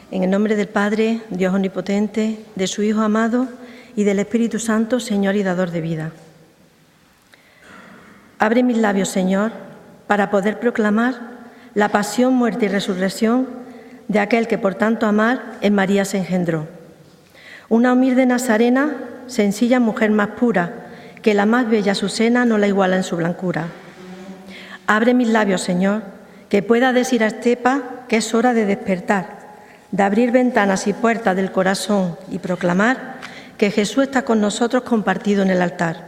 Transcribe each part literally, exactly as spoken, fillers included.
En el nombre del Padre, Dios omnipotente, de su Hijo amado y del Espíritu Santo, Señor y dador de vida. Abre mis labios, Señor, para poder proclamar la pasión, muerte y resurrección de aquel que por tanto amar en María se engendró. Una humilde nazarena, sencilla mujer más pura, que la más bella Azucena no la iguala en su blancura. Abre mis labios, Señor, que pueda decir a Estepa que es hora de despertar, de abrir ventanas y puertas del corazón y proclamar que Jesús está con nosotros compartido en el altar.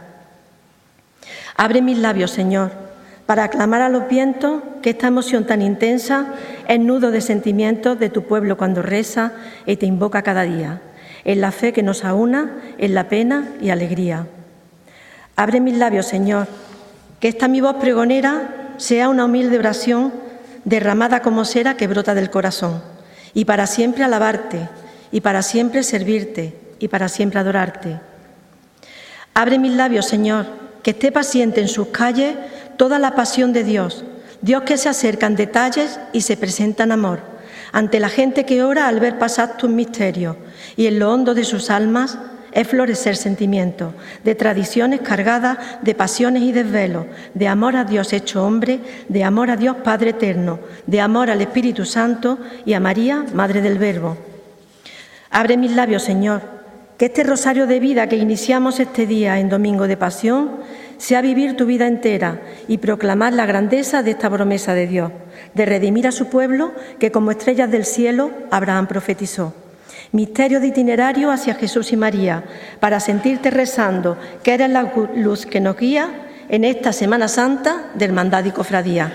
Abre mis labios, Señor, para aclamar a los vientos que esta emoción tan intensa es nudo de sentimientos de tu pueblo cuando reza y te invoca cada día, en la fe que nos aúna, en la pena y alegría. Abre mis labios, Señor, que esta mi voz pregonera sea una humilde oración derramada como cera que brota del corazón, y para siempre alabarte, y para siempre servirte, y para siempre adorarte. Abre mis labios, Señor, que esté paciente en sus calles toda la pasión de Dios, Dios que se acerca en detalles y se presenta en amor, ante la gente que ora al ver pasar tus misterios, y en lo hondo de sus almas es florecer sentimientos, de tradiciones cargadas de pasiones y desvelos, de amor a Dios hecho hombre, de amor a Dios Padre eterno, de amor al Espíritu Santo y a María, Madre del Verbo. Abre mis labios, Señor, que este rosario de vida que iniciamos este día en Domingo de Pasión sea vivir tu vida entera y proclamar la grandeza de esta promesa de Dios, de redimir a su pueblo que como estrellas del cielo Abraham profetizó. Misterio de itinerario hacia Jesús y María, para sentirte rezando que eres la luz que nos guía en esta Semana Santa de Hermandad y Cofradía.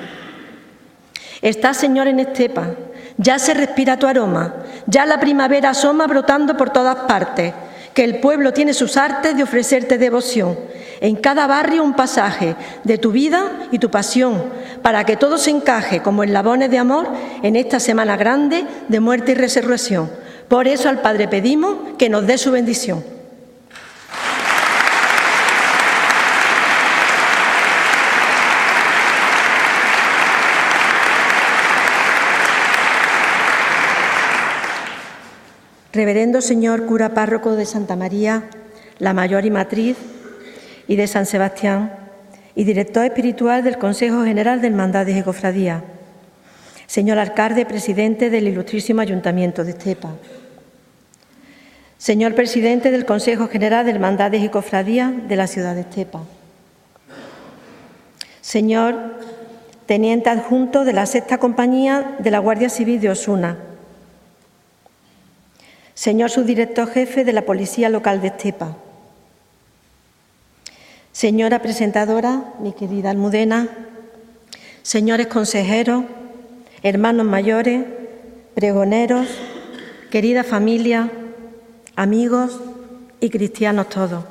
Estás, Señor, en Estepa, ya se respira tu aroma, ya la primavera asoma brotando por todas partes, que el pueblo tiene sus artes de ofrecerte devoción. En cada barrio un pasaje de tu vida y tu pasión, para que todo se encaje como eslabones de amor en esta semana grande de muerte y resurrección. Por eso al Padre pedimos que nos dé su bendición. Reverendo Señor Cura Párroco de Santa María, la Mayor y Matriz, y de San Sebastián, y Director Espiritual del Consejo General de Hermandades y Cofradías, Señor Alcalde, Presidente del Ilustrísimo Ayuntamiento de Estepa, Señor Presidente del Consejo General de Hermandades y Cofradías de la ciudad de Estepa, Señor Teniente Adjunto de la Sexta Compañía de la Guardia Civil de Osuna, Señor Subdirector Jefe de la Policía Local de Estepa, Señora Presentadora, mi querida Almudena, señores consejeros, hermanos mayores, pregoneros, querida familia, amigos y cristianos todos.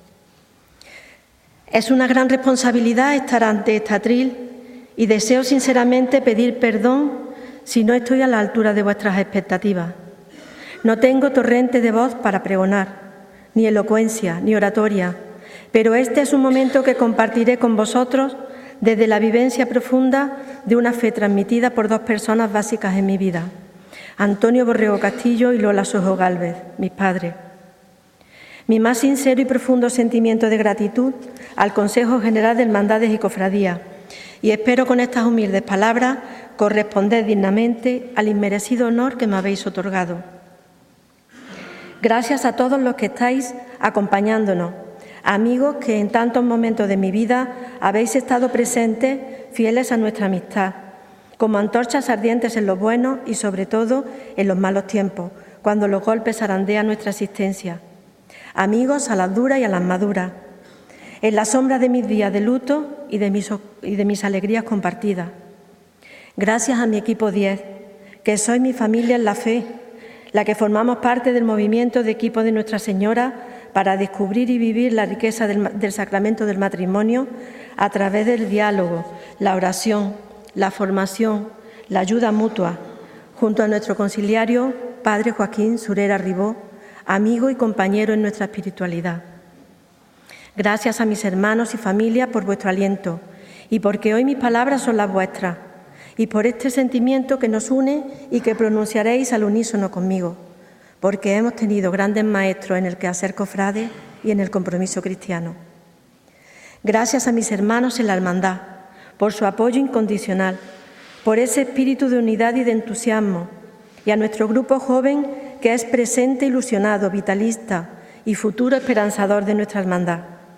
Es una gran responsabilidad estar ante este atril y deseo sinceramente pedir perdón si no estoy a la altura de vuestras expectativas. No tengo torrente de voz para pregonar, ni elocuencia, ni oratoria, pero este es un momento que compartiré con vosotros desde la vivencia profunda de una fe transmitida por dos personas básicas en mi vida, Antonio Borrego Castillo y Lola Sojo Gálvez, mis padres. Mi más sincero y profundo sentimiento de gratitud al Consejo General de Hermandades y Cofradías, y espero con estas humildes palabras corresponder dignamente al inmerecido honor que me habéis otorgado. Gracias a todos los que estáis acompañándonos, amigos que en tantos momentos de mi vida habéis estado presentes, fieles a nuestra amistad, como antorchas ardientes en los buenos y sobre todo en los malos tiempos, cuando los golpes zarandean nuestra existencia. Amigos a las duras y a las maduras, en la sombra de mis días de luto y de mis, y de mis alegrías compartidas. Gracias a mi equipo diez, que sois mi familia en la fe, la que formamos parte del movimiento de equipo de Nuestra Señora para descubrir y vivir la riqueza del, del sacramento del matrimonio a través del diálogo, la oración, la formación, la ayuda mutua, junto a nuestro conciliario, Padre Joaquín Surera Ribó, amigo y compañero en nuestra espiritualidad. Gracias a mis hermanos y familia por vuestro aliento y porque hoy mis palabras son las vuestras y por este sentimiento que nos une y que pronunciaréis al unísono conmigo, porque hemos tenido grandes maestros en el quehacer cofrade y en el compromiso cristiano. Gracias a mis hermanos en la hermandad por su apoyo incondicional, por ese espíritu de unidad y de entusiasmo, y a nuestro grupo joven que es presente, ilusionado, vitalista y futuro esperanzador de nuestra hermandad.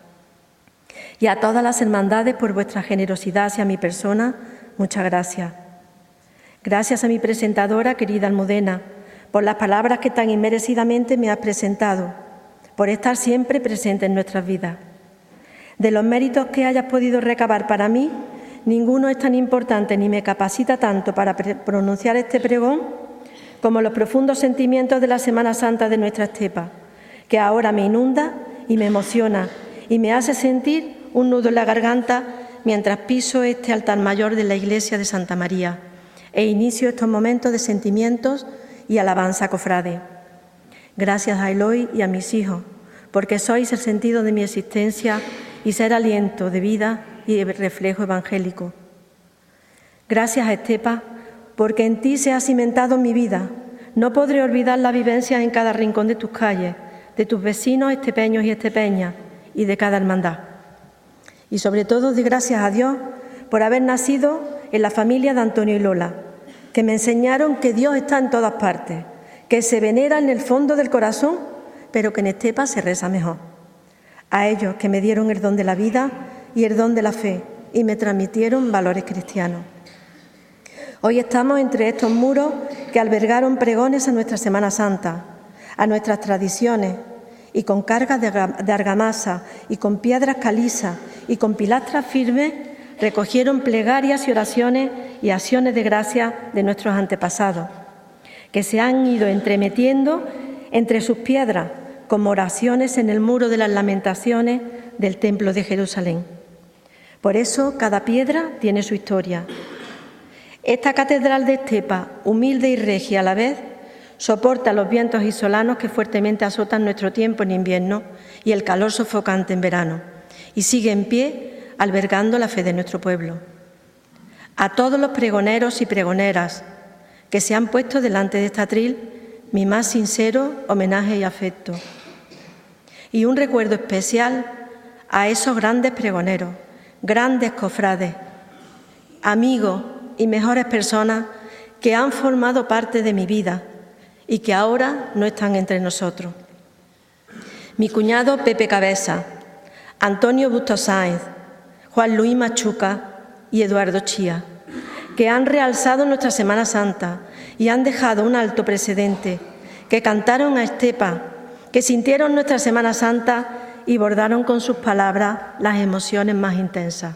Y a todas las hermandades por vuestra generosidad hacia mi persona, muchas gracias. Gracias a mi presentadora, querida Almudena, por las palabras que tan inmerecidamente me has presentado, por estar siempre presente en nuestras vidas. De los méritos que hayas podido recabar para mí, ninguno es tan importante ni me capacita tanto para pronunciar este pregón como los profundos sentimientos de la Semana Santa de nuestra estepa, que ahora me inunda y me emociona y me hace sentir un nudo en la garganta mientras piso este altar mayor de la iglesia de Santa María e inicio estos momentos de sentimientos y alabanza cofrade. Gracias a Eloy y a mis hijos, porque sois el sentido de mi existencia y ser aliento de vida y reflejo evangélico. Gracias a Estepa, porque en ti se ha cimentado mi vida. No podré olvidar las vivencias en cada rincón de tus calles, de tus vecinos estepeños y estepeñas y de cada hermandad. Y sobre todo, doy gracias a Dios por haber nacido en la familia de Antonio y Lola, que me enseñaron que Dios está en todas partes, que se venera en el fondo del corazón, pero que en Estepa se reza mejor. A ellos que me dieron el don de la vida y el don de la fe y me transmitieron valores cristianos. Hoy estamos entre estos muros que albergaron pregones a nuestra Semana Santa, a nuestras tradiciones, y con cargas de argamasa y con piedras calizas y con pilastras firmes recogieron plegarias y oraciones y acciones de gracia de nuestros antepasados, que se han ido entremetiendo entre sus piedras como oraciones en el muro de las lamentaciones del Templo de Jerusalén. Por eso cada piedra tiene su historia. Esta catedral de Estepa, humilde y regia a la vez, soporta los vientos isolanos que fuertemente azotan nuestro tiempo en invierno y el calor sofocante en verano, y sigue en pie albergando la fe de nuestro pueblo. A todos los pregoneros y pregoneras que se han puesto delante de este atril, mi más sincero homenaje y afecto. Y un recuerdo especial a esos grandes pregoneros, grandes cofrades, amigos y mejores personas que han formado parte de mi vida y que ahora no están entre nosotros. Mi cuñado Pepe Cabeza, Antonio Bustos Sáenz, Juan Luis Machuca y Eduardo Chía, que han realzado nuestra Semana Santa y han dejado un alto precedente, que cantaron a Estepa, que sintieron nuestra Semana Santa y bordaron con sus palabras las emociones más intensas.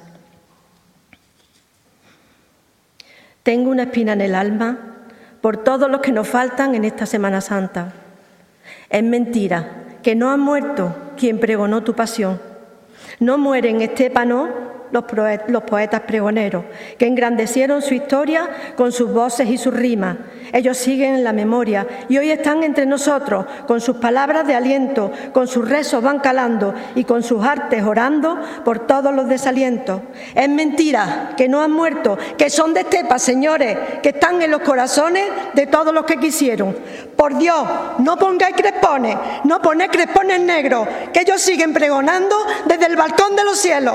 Tengo una espina en el alma por todos los que nos faltan en esta Semana Santa. Es mentira que no ha muerto quien pregonó tu pasión. No mueren Estepa, no, los, los poetas pregoneros, que engrandecieron su historia con sus voces y sus rimas. Ellos siguen en la memoria y hoy están entre nosotros, con sus palabras de aliento, con sus rezos van calando y con sus artes orando por todos los desalientos. Es mentira que no han muerto, que son de Estepa, señores, que están en los corazones de todos los que quisieron. Por Dios, no pongáis crespones, no ponéis crespones negros, que ellos siguen pregonando desde el balcón de los cielos.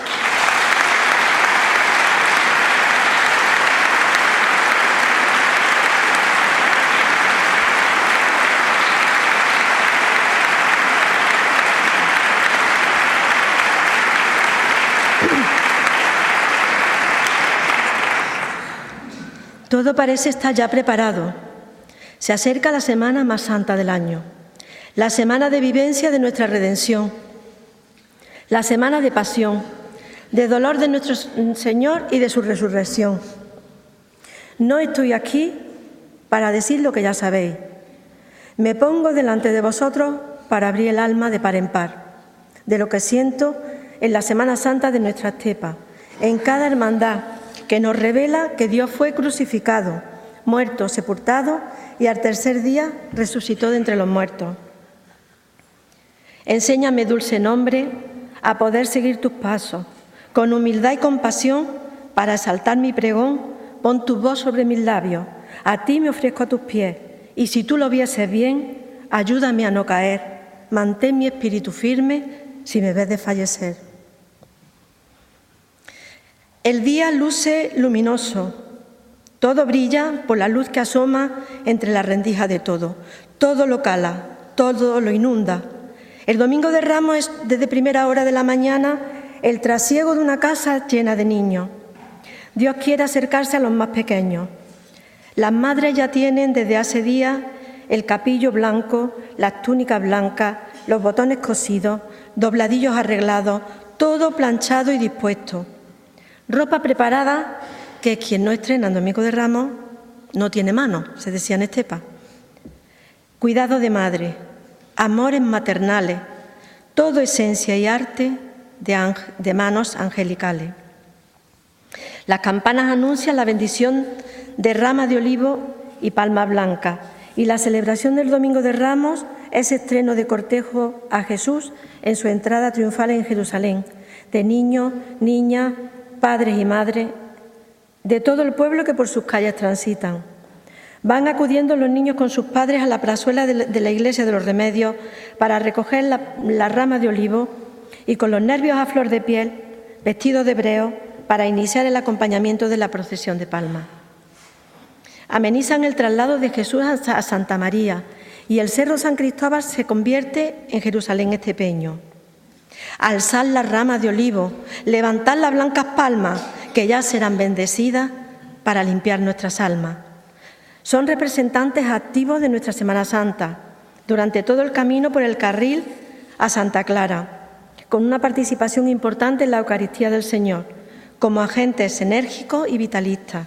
Todo parece estar ya preparado. Se acerca la semana más santa del año, la semana de vivencia de nuestra redención, la semana de pasión, de dolor de nuestro Señor y de su resurrección. No estoy aquí para decir lo que ya sabéis. Me pongo delante de vosotros para abrir el alma de par en par, de lo que siento en la Semana Santa de nuestra estepa, en cada hermandad, que nos revela que Dios fue crucificado, muerto, sepultado y al tercer día resucitó de entre los muertos. Enséñame, dulce nombre, a poder seguir tus pasos, con humildad y compasión, para exaltar mi pregón pon tu voz sobre mis labios, a ti me ofrezco a tus pies, y si tú lo vieses bien, ayúdame a no caer, mantén mi espíritu firme si me ves desfallecer. El día luce luminoso, todo brilla por la luz que asoma entre las rendijas de todo, todo lo cala, todo lo inunda. El domingo de Ramos es desde primera hora de la mañana el trasiego de una casa llena de niños. Dios quiere acercarse a los más pequeños. Las madres ya tienen desde hace días el capillo blanco, las túnicas blancas, los botones cosidos, dobladillos arreglados, todo planchado y dispuesto. Ropa preparada que quien no estrena en Domingo de Ramos no tiene mano, se decía en Estepa. Cuidado de madre, amores maternales, todo esencia y arte de, ángel, de manos angelicales. Las campanas anuncian la bendición de rama de olivo y palma blanca, y la celebración del Domingo de Ramos es estreno de cortejo a Jesús en su entrada triunfal en Jerusalén, de niños, niñas, padres y madres, de todo el pueblo que por sus calles transitan. Van acudiendo los niños con sus padres a la plazuela de la iglesia de los Remedios para recoger la, la rama de olivo y con los nervios a flor de piel, vestidos de hebreo, para iniciar el acompañamiento de la procesión de palmas. Amenizan el traslado de Jesús a Santa María y el Cerro San Cristóbal se convierte en Jerusalén estepeño. Alzar las ramas de olivo, levantar las blancas palmas que ya serán bendecidas para limpiar nuestras almas. Son representantes activos de nuestra Semana Santa durante todo el camino por el carril a Santa Clara, con una participación importante en la Eucaristía del Señor, como agentes enérgicos y vitalistas.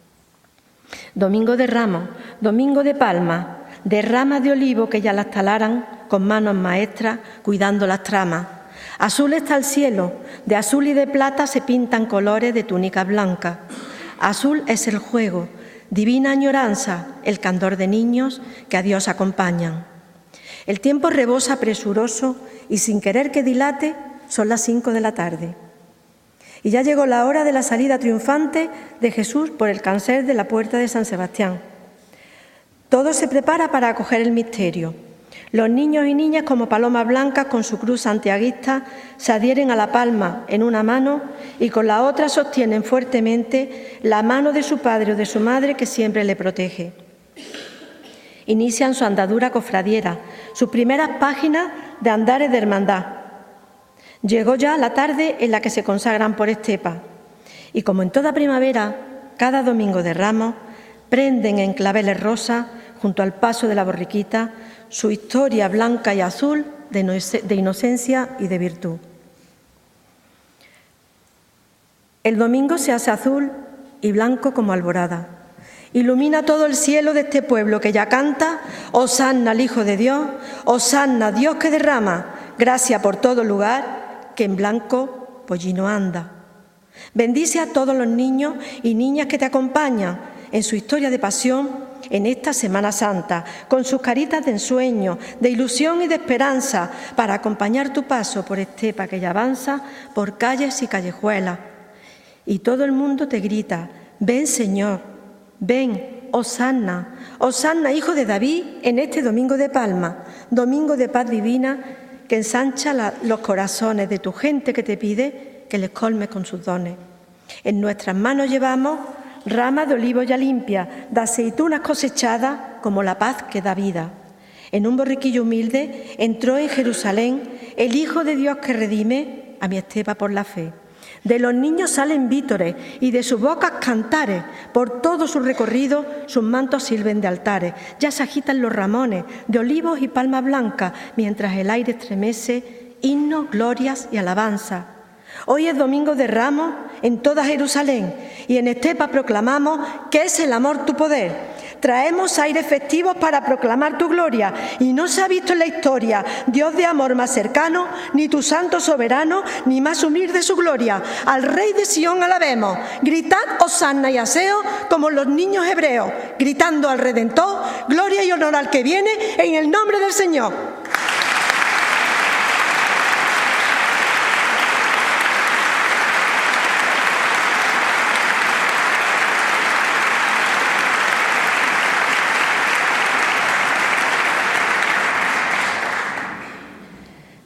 Domingo de Ramos, Domingo de Palmas, de ramas de olivo que ya las talaran con manos maestras cuidando las tramas. Azul está el cielo, de azul y de plata se pintan colores de túnicas blancas. Azul es el juego, divina añoranza, el candor de niños que a Dios acompañan. El tiempo rebosa presuroso y sin querer que dilate son las cinco de la tarde. Y ya llegó la hora de la salida triunfante de Jesús por el cancel de la puerta de San Sebastián. Todo se prepara para acoger el misterio. Los niños y niñas como palomas blancas con su cruz santiaguista se adhieren a la palma en una mano y con la otra sostienen fuertemente la mano de su padre o de su madre que siempre le protege. Inician su andadura cofradiera, sus primeras páginas de andares de hermandad. Llegó ya la tarde en la que se consagran por Estepa y como en toda primavera, cada Domingo de Ramos, prenden en claveles rosas junto al paso de la borriquita su historia blanca y azul de inocencia y de virtud. El domingo se hace azul y blanco como alborada. Ilumina todo el cielo de este pueblo que ya canta Hosanna al Hijo de Dios, Hosanna Dios que derrama, gracia por todo lugar, que en blanco pollino anda. Bendice a todos los niños y niñas que te acompañan en su historia de pasión en esta Semana Santa, con sus caritas de ensueño, de ilusión y de esperanza, para acompañar tu paso por Estepa que ya avanza por calles y callejuelas. Y todo el mundo te grita, ven Señor, ven, Hosanna, Hosanna Hijo de David en este Domingo de Palma, Domingo de paz divina que ensancha la, los corazones de tu gente que te pide que les colmes con sus dones. En nuestras manos llevamos ramas de olivo ya limpias, de aceitunas cosechadas como la paz que da vida. En un borriquillo humilde entró en Jerusalén el Hijo de Dios que redime a mi Estepa por la fe. De los niños salen vítores y de sus bocas cantares. Por todo su recorrido sus mantos sirven de altares. Ya se agitan los ramones de olivos y palmas blancas, mientras el aire estremece himnos, glorias y alabanza. Hoy es Domingo de Ramos en toda Jerusalén y en Estepa proclamamos que es el amor tu poder. Traemos aires festivos para proclamar tu gloria y no se ha visto en la historia Dios de amor más cercano, ni tu santo soberano, ni más humilde su gloria. Al Rey de Sión alabemos, gritad hosanna y aseo como los niños hebreos, gritando al Redentor, gloria y honor al que viene en el nombre del Señor.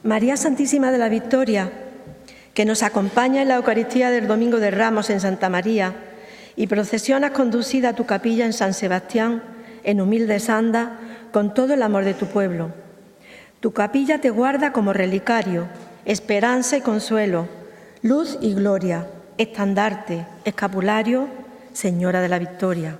María Santísima de la Victoria, que nos acompaña en la Eucaristía del Domingo de Ramos en Santa María y procesionas conducida a tu capilla en San Sebastián, en humildes andas, con todo el amor de tu pueblo. Tu capilla te guarda como relicario, esperanza y consuelo, luz y gloria, estandarte, escapulario, Señora de la Victoria.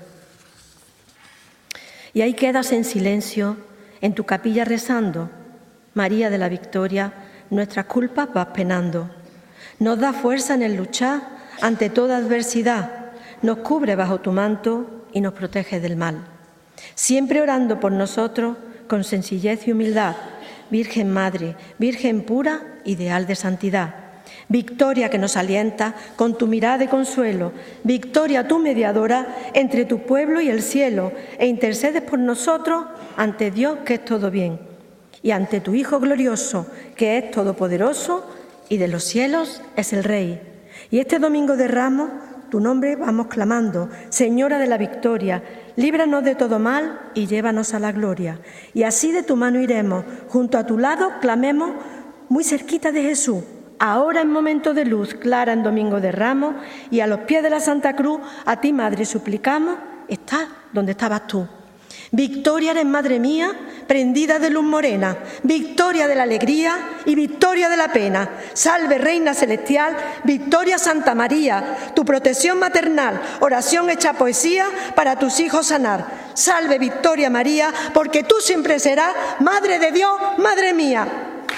Y ahí quedas en silencio, en tu capilla rezando, María de la Victoria, nuestras culpas vas penando. Nos da fuerza en el luchar ante toda adversidad, nos cubre bajo tu manto y nos protege del mal. Siempre orando por nosotros con sencillez y humildad, Virgen Madre, Virgen pura, ideal de santidad. Victoria que nos alienta con tu mirada de consuelo, Victoria tu mediadora entre tu pueblo y el cielo, e intercedes por nosotros ante Dios que es todo bien, y ante tu Hijo glorioso que es todopoderoso y de los cielos es el Rey. Y este Domingo de Ramos tu nombre vamos clamando, Señora de la Victoria, líbranos de todo mal y llévanos a la gloria. Y así de tu mano iremos, junto a tu lado clamemos muy cerquita de Jesús, ahora en momento de luz clara en Domingo de Ramos, y a los pies de la Santa Cruz, a ti, Madre, suplicamos, estás donde estabas tú. Victoria eres, Madre mía, prendida de luz morena, victoria de la alegría y victoria de la pena. Salve, Reina Celestial, victoria Santa María, tu protección maternal, oración hecha poesía para tus hijos sanar. Salve, Victoria María, porque tú siempre serás Madre de Dios, Madre mía.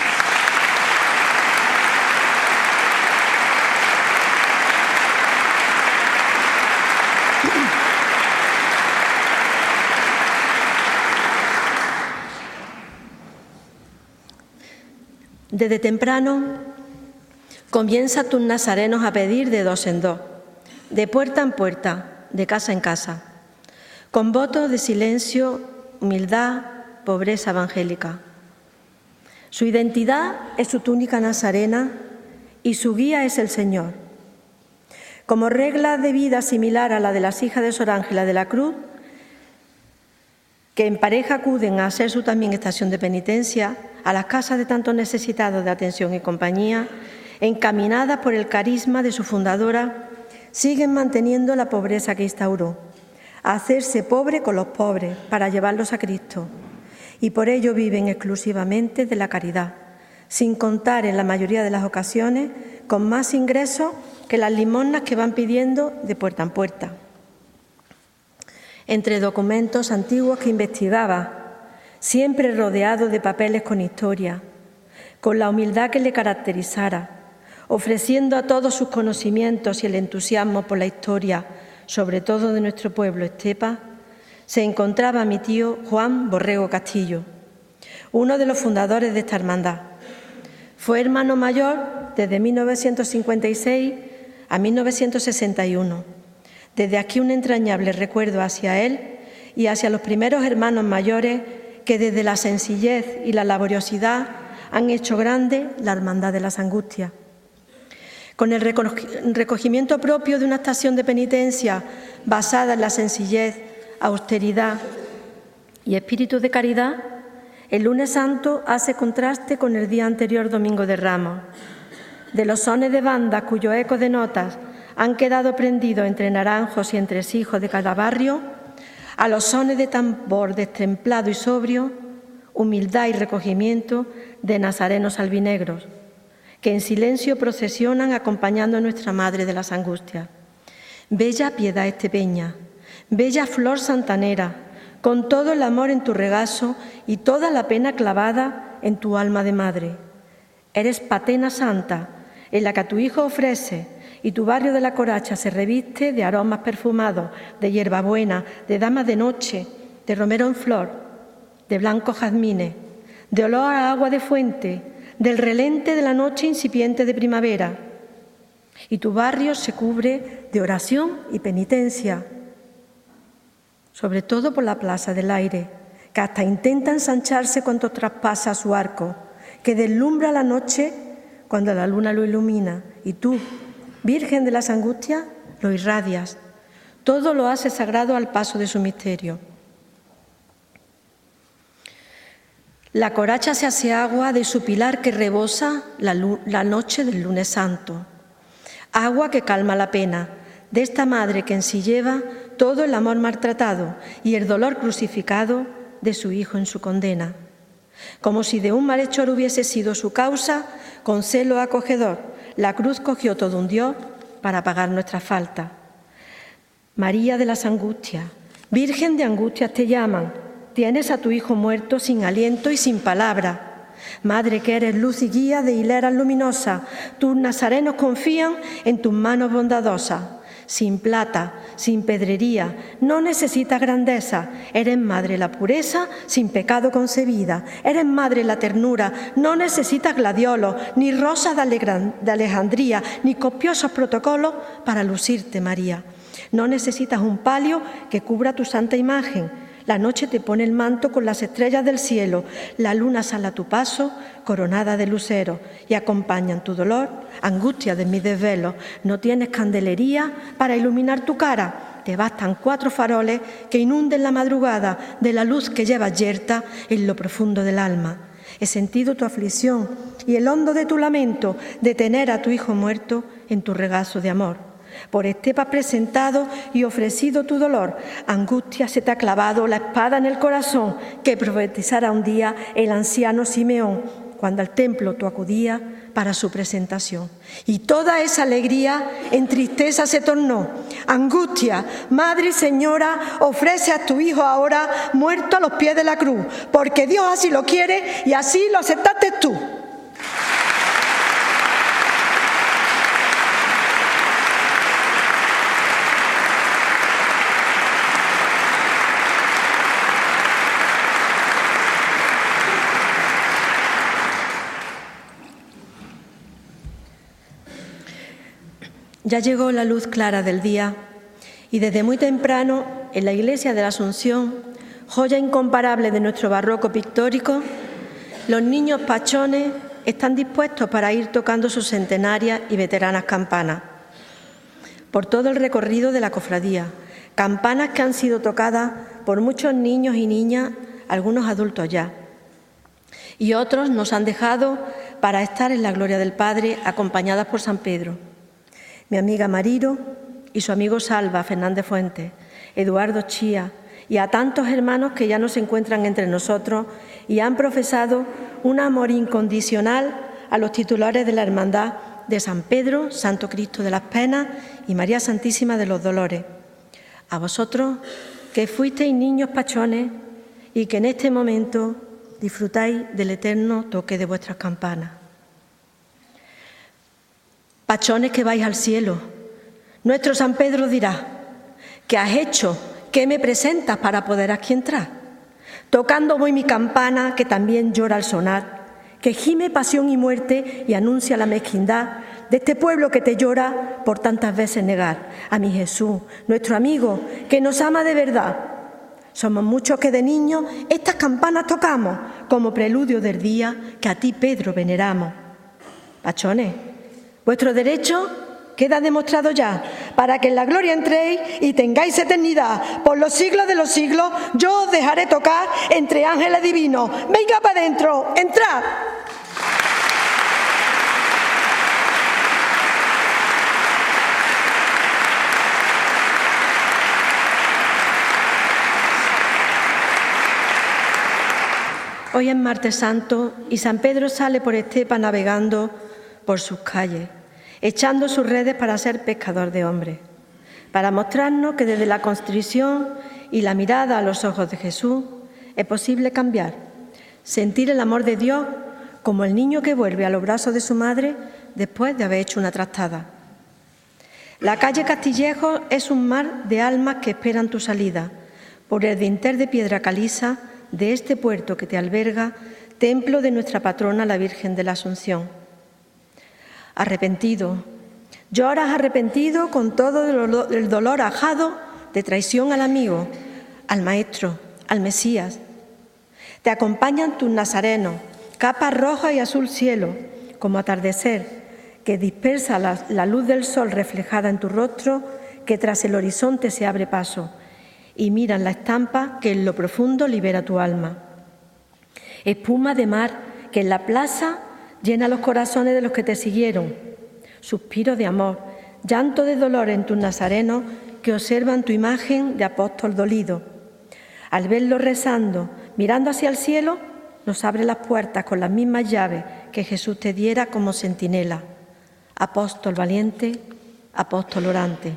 Desde temprano comienzan tus nazarenos a pedir de dos en dos, de puerta en puerta, de casa en casa, con votos de silencio, humildad, pobreza evangélica. Su identidad es su túnica nazarena y su guía es el Señor. Como regla de vida similar a la de las hijas de Sor Ángela de la Cruz, que en pareja acuden a hacer su también estación de penitencia a las casas de tantos necesitados de atención y compañía, encaminadas por el carisma de su fundadora, siguen manteniendo la pobreza que instauró, a hacerse pobre con los pobres para llevarlos a Cristo, y por ello viven exclusivamente de la caridad, sin contar en la mayoría de las ocasiones con más ingresos que las limosnas que van pidiendo de puerta en puerta. Entre documentos antiguos que investigaba, siempre rodeado de papeles con historia, con la humildad que le caracterizara, ofreciendo a todos sus conocimientos y el entusiasmo por la historia, sobre todo de nuestro pueblo Estepa, se encontraba mi tío Juan Borrego Castillo, uno de los fundadores de esta hermandad. Fue hermano mayor desde mil novecientos cincuenta y seis a mil novecientos sesenta y uno. Desde aquí un entrañable recuerdo hacia él y hacia los primeros hermanos mayores que desde la sencillez y la laboriosidad han hecho grande la Hermandad de las Angustias. Con el recogimiento propio de una estación de penitencia basada en la sencillez, austeridad y espíritu de caridad, el lunes santo hace contraste con el día anterior, Domingo de Ramos. De los sones de banda cuyo eco de notas han quedado prendidos entre naranjos y entresijos de cada barrio, a los sones de tambor destemplado y sobrio, humildad y recogimiento de nazarenos albinegros, que en silencio procesionan acompañando a nuestra Madre de las Angustias. Bella piedad estepeña, bella flor santanera, con todo el amor en tu regazo y toda la pena clavada en tu alma de madre. Eres patena santa, en la que a tu Hijo ofrece, y tu barrio de la Coracha se reviste de aromas perfumados, de hierbabuena, de damas de noche, de romero en flor, de blancos jazmines, de olor a agua de fuente, del relente de la noche incipiente de primavera. Y tu barrio se cubre de oración y penitencia, sobre todo por la Plaza del Aire, que hasta intenta ensancharse cuanto traspasa su arco, que deslumbra la noche cuando la luna lo ilumina, y tú, Virgen de las Angustias, lo irradias. Todo lo hace sagrado al paso de su misterio. La coracha se hace agua de su pilar que rebosa la, la noche del lunes santo. Agua que calma la pena de esta madre que en sí lleva todo el amor maltratado y el dolor crucificado de su hijo en su condena. Como si de un malhechor hubiese sido su causa, con celo acogedor, la cruz cogió todo un Dios para pagar nuestra falta. María de las Angustias, Virgen de Angustias te llaman, tienes a tu hijo muerto sin aliento y sin palabra. Madre que eres luz y guía de hileras luminosas, tus nazarenos confían en tus manos bondadosas. Sin plata, sin pedrería, no necesitas grandeza. Eres madre la pureza, sin pecado concebida. Eres madre la ternura, no necesitas gladiolos, ni rosas de Alejandría, ni copiosos protocolos para lucirte, María. No necesitas un palio que cubra tu santa imagen. La noche te pone el manto con las estrellas del cielo, la luna sale a tu paso, coronada de luceros, y acompañan tu dolor, angustia de mis desvelos. No tienes candelería para iluminar tu cara, te bastan cuatro faroles que inunden la madrugada de la luz que llevas yerta en lo profundo del alma. He sentido tu aflicción y el hondo de tu lamento de tener a tu hijo muerto en tu regazo de amor. Por estepas presentado y ofrecido tu dolor, angustia se te ha clavado la espada en el corazón que profetizara un día el anciano Simeón, cuando al templo tú acudías para su presentación. Y toda esa alegría en tristeza se tornó. Angustia, Madre y Señora, ofrece a tu hijo ahora muerto a los pies de la cruz, porque Dios así lo quiere y así lo aceptaste tú. Ya llegó la luz clara del día y desde muy temprano en la iglesia de la Asunción, joya incomparable de nuestro barroco pictórico, los niños pachones están dispuestos para ir tocando sus centenarias y veteranas campanas por todo el recorrido de la cofradía, campanas que han sido tocadas por muchos niños y niñas, algunos adultos ya, y otros nos han dejado para estar en la gloria del Padre acompañadas por San Pedro. Mi amiga Mariro y su amigo Salva Fernández Fuentes, Eduardo Chía y a tantos hermanos que ya no se encuentran entre nosotros y han profesado un amor incondicional a los titulares de la Hermandad de San Pedro, Santo Cristo de las Penas y María Santísima de los Dolores. A vosotros que fuisteis niños pachones y que en este momento disfrutáis del eterno toque de vuestras campanas. Pachones que vais al cielo, nuestro San Pedro dirá, ¿qué has hecho? ¿Qué me presentas para poder aquí entrar? Tocando voy mi campana que también llora al sonar, que gime pasión y muerte y anuncia la mezquindad de este pueblo que te llora por tantas veces negar a mi Jesús, nuestro amigo, que nos ama de verdad. Somos muchos que de niños estas campanas tocamos como preludio del día que a ti, Pedro, veneramos. Pachones, vuestro derecho queda demostrado ya, para que en la gloria entréis y tengáis eternidad. Por los siglos de los siglos, yo os dejaré tocar entre ángeles divinos. ¡Venga para adentro! ¡Entrad! Hoy es martes santo y San Pedro sale por estepa navegando por sus calles, echando sus redes para ser pescador de hombres, para mostrarnos que desde la contrición y la mirada a los ojos de Jesús es posible cambiar, sentir el amor de Dios como el niño que vuelve a los brazos de su madre después de haber hecho una trastada. La calle Castillejo es un mar de almas que esperan tu salida, por el dintel de piedra caliza de este puerto que te alberga, templo de nuestra patrona, la Virgen de la Asunción. Arrepentido, lloras arrepentido con todo el dolor ajado de traición al amigo, al Maestro, al Mesías. Te acompañan tus nazarenos, capa roja y azul cielo, como atardecer, que dispersa la, la luz del sol reflejada en tu rostro, que tras el horizonte se abre paso, y miran la estampa que en lo profundo libera tu alma. espuma de mar que en la plaza llena los corazones de los que te siguieron, suspiro de amor, llanto de dolor en tus nazarenos que observan tu imagen de apóstol dolido. Al verlo rezando, mirando hacia el cielo, nos abre las puertas con las mismas llaves que Jesús te diera como centinela. Apóstol valiente, apóstol orante.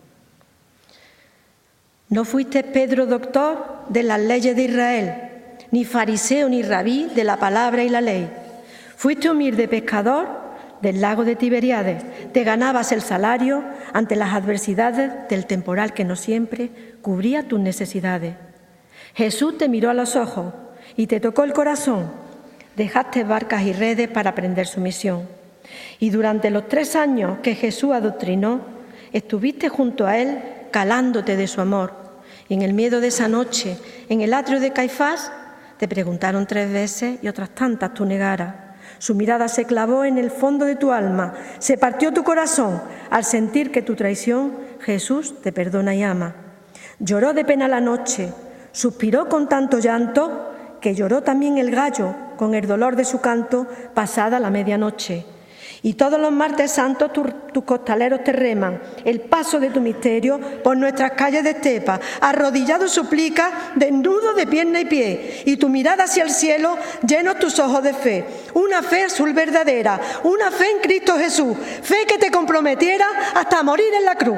No fuiste, Pedro, doctor de las leyes de Israel, ni fariseo ni rabí de la palabra y la ley. Fuiste humilde pescador del lago de Tiberíades. Te ganabas el salario ante las adversidades del temporal que no siempre cubría tus necesidades. Jesús te miró a los ojos y te tocó el corazón. Dejaste barcas y redes para aprender su misión. Y durante los tres años que Jesús adoctrinó, estuviste junto a él calándote de su amor. Y en el miedo de esa noche, en el atrio de Caifás, te preguntaron tres veces y otras tantas tú negaras. Su mirada se clavó en el fondo de tu alma, se partió tu corazón al sentir que tu traición Jesús te perdona y ama. Lloró de pena la noche, suspiró con tanto llanto que lloró también el gallo con el dolor de su canto pasada la medianoche. Y todos los martes santos tus, tus costaleros te reman el paso de tu misterio por nuestras calles de estepa. Arrodillado suplica, desnudo de pierna y pie, y tu mirada hacia el cielo llenos tus ojos de fe. Una fe azul verdadera, una fe en Cristo Jesús, fe que te comprometiera hasta morir en la cruz.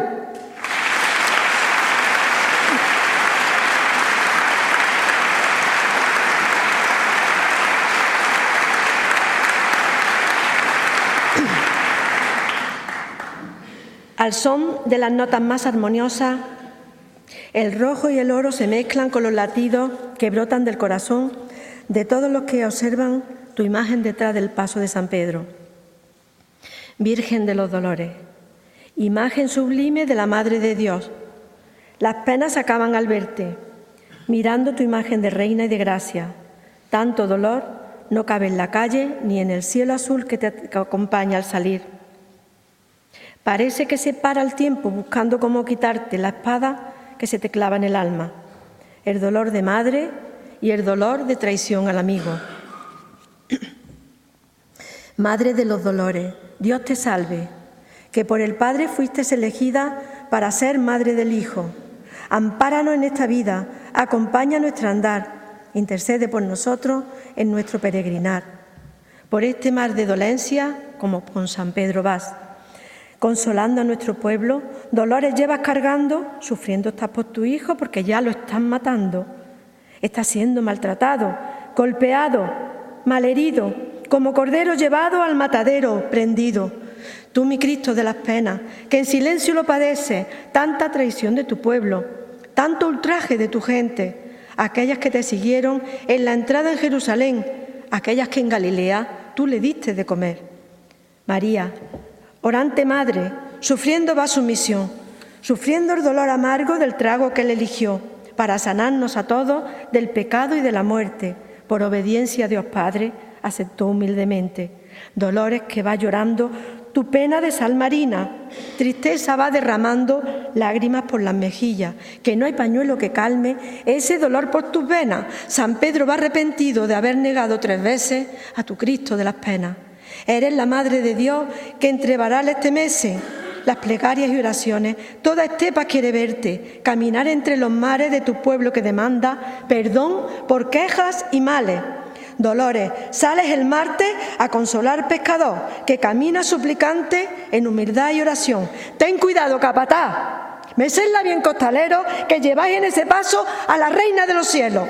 Al son de las notas más armoniosas, el rojo y el oro se mezclan con los latidos que brotan del corazón de todos los que observan tu imagen detrás del paso de San Pedro. Virgen de los dolores, imagen sublime de la Madre de Dios, las penas acaban al verte, mirando tu imagen de reina y de gracia. Tanto dolor no cabe en la calle ni en el cielo azul que te acompaña al salir. Parece que se para el tiempo buscando cómo quitarte la espada que se te clava en el alma, el dolor de madre y el dolor de traición al amigo. Madre de los dolores, Dios te salve, que por el Padre fuiste elegida para ser madre del Hijo. Ampáranos en esta vida, acompaña nuestro andar, intercede por nosotros en nuestro peregrinar. Por este mar de dolencia, como con San Pedro vas, consolando a nuestro pueblo, dolores llevas cargando, sufriendo estás por tu hijo porque ya lo están matando. Está siendo maltratado, golpeado, malherido, como cordero llevado al matadero, prendido. Tú, mi Cristo de las penas, que en silencio lo padeces, tanta traición de tu pueblo, tanto ultraje de tu gente, aquellas que te siguieron en la entrada en Jerusalén, aquellas que en Galilea tú le diste de comer. María, orante madre, sufriendo va su misión, sufriendo el dolor amargo del trago que él eligió, para sanarnos a todos del pecado y de la muerte. Por obediencia a Dios Padre, aceptó humildemente. Dolores que va llorando tu pena de sal marina, tristeza va derramando lágrimas por las mejillas, que no hay pañuelo que calme ese dolor por tus venas. San Pedro va arrepentido de haber negado tres veces a tu Cristo de las penas. Eres la Madre de Dios que entre varales te mece, las plegarias y oraciones. Toda estepa quiere verte, caminar entre los mares de tu pueblo que demanda perdón por quejas y males. Dolores, sales el martes a consolar pescador que camina suplicante en humildad y oración. Ten cuidado, capataz, mesedla bien, costalero, que lleváis en ese paso a la Reina de los cielos.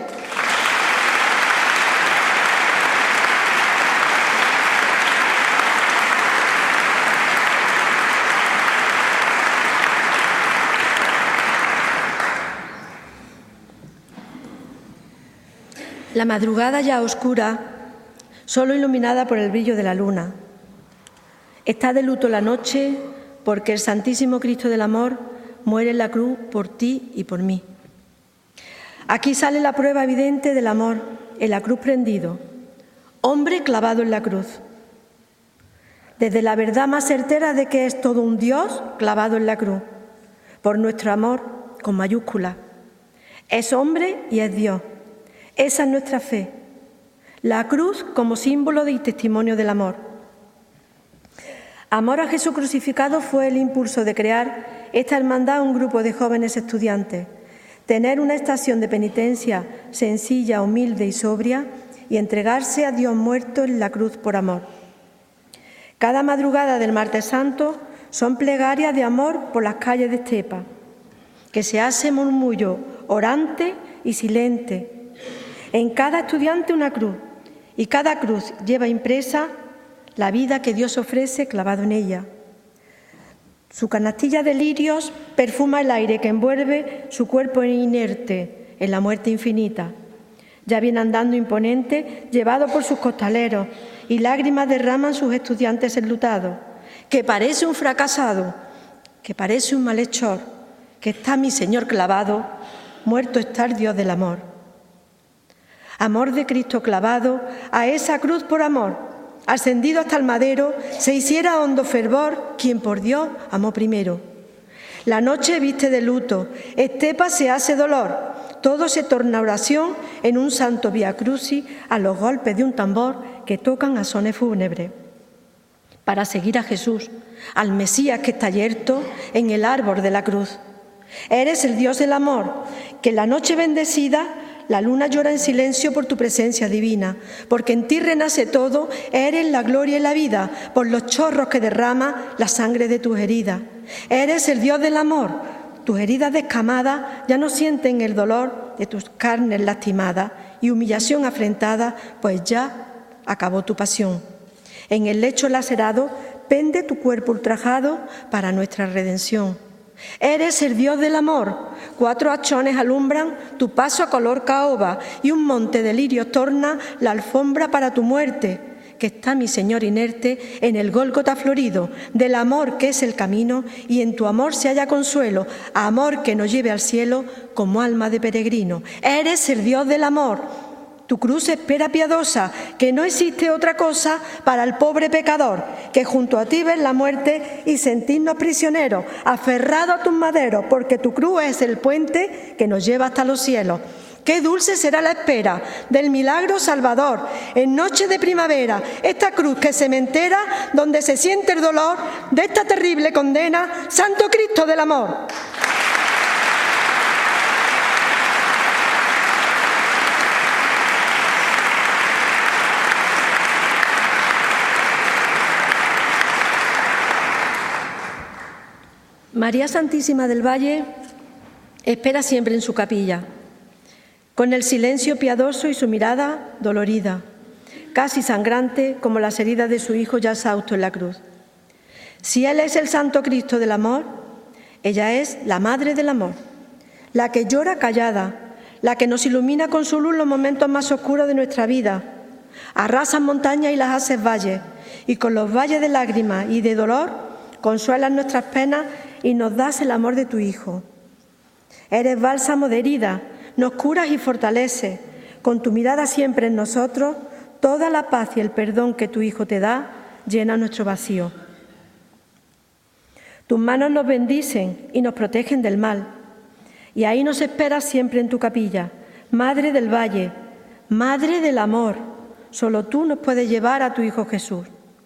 La madrugada ya oscura, solo iluminada por el brillo de la luna. Está de luto la noche porque el Santísimo Cristo del Amor muere en la cruz por ti y por mí. Aquí sale la prueba evidente del amor, en la cruz prendido, hombre clavado en la cruz. Desde la verdad más certera de que es todo un Dios clavado en la cruz, por nuestro amor con mayúscula. Es hombre y es Dios. Esa es nuestra fe, La cruz como símbolo y testimonio del amor. Amor a Jesús crucificado fue el impulso de crear esta hermandad, un grupo de jóvenes estudiantes. Tener una estación de penitencia sencilla, humilde y sobria, y entregarse a Dios muerto en la cruz por amor. Cada madrugada del Martes Santo son plegarias de amor por las calles de Estepa, que se hace murmullo orante y silente. En cada estudiante una cruz, y cada cruz lleva impresa la vida que Dios ofrece clavado en ella. Su canastilla de lirios perfuma el aire que envuelve su cuerpo inerte en la muerte infinita. Ya viene andando imponente, llevado por sus costaleros, y lágrimas derraman sus estudiantes enlutados, que parece un fracasado, que parece un malhechor, que está mi Señor clavado, muerto está el Dios del amor. Amor de Cristo clavado a esa cruz por amor, ascendido hasta el madero, se hiciera hondo fervor quien por Dios amó primero. La noche viste de luto, Estepa se hace dolor, todo se torna oración en un santo vía crucis a los golpes de un tambor que tocan a sones fúnebres. Para seguir a Jesús, al Mesías que está yerto en el árbol de la cruz. Eres el Dios del amor, que en la noche bendecida la luna llora en silencio por tu presencia divina, porque en ti renace todo, eres la gloria y la vida, por los chorros que derrama la sangre de tus heridas. Eres el Dios del amor, tus heridas descamadas ya no sienten el dolor de tus carnes lastimadas y humillación afrentada, pues ya acabó tu pasión. En el lecho lacerado pende tu cuerpo ultrajado para nuestra redención. Eres el Dios del amor, cuatro hachones alumbran tu paso a color caoba y un monte de lirios torna la alfombra para tu muerte, que está mi Señor inerte en el Gólgota florido, del amor que es el camino, y en tu amor se halla consuelo, amor que nos lleve al cielo como alma de peregrino. Eres el Dios del amor. Tu cruz espera piadosa, que no existe otra cosa para el pobre pecador, que junto a ti ver la muerte y sentirnos prisioneros, aferrados a tus maderos, porque tu cruz es el puente que nos lleva hasta los cielos. Qué dulce será la espera del milagro salvador, en noche de primavera, esta cruz que se me entera, donde se siente el dolor de esta terrible condena, Santo Cristo del amor. María Santísima del Valle espera siempre en su capilla, con el silencio piadoso y su mirada dolorida, casi sangrante como las heridas de su Hijo ya exhausto en la cruz. Si Él es el Santo Cristo del amor, ella es la Madre del amor, la que llora callada, la que nos ilumina con su luz los momentos más oscuros de nuestra vida. Arrasas montañas y las haces valles, y con los valles de lágrimas y de dolor consuelas nuestras penas y nos das el amor de tu Hijo. Eres bálsamo de herida, nos curas y fortaleces. Con tu mirada siempre en nosotros, toda la paz y el perdón que tu Hijo te da, llena nuestro vacío. Tus manos nos bendicen y nos protegen del mal. Y ahí nos esperas siempre en tu capilla, Madre del Valle, Madre del amor. Solo tú nos puedes llevar a tu Hijo Jesús.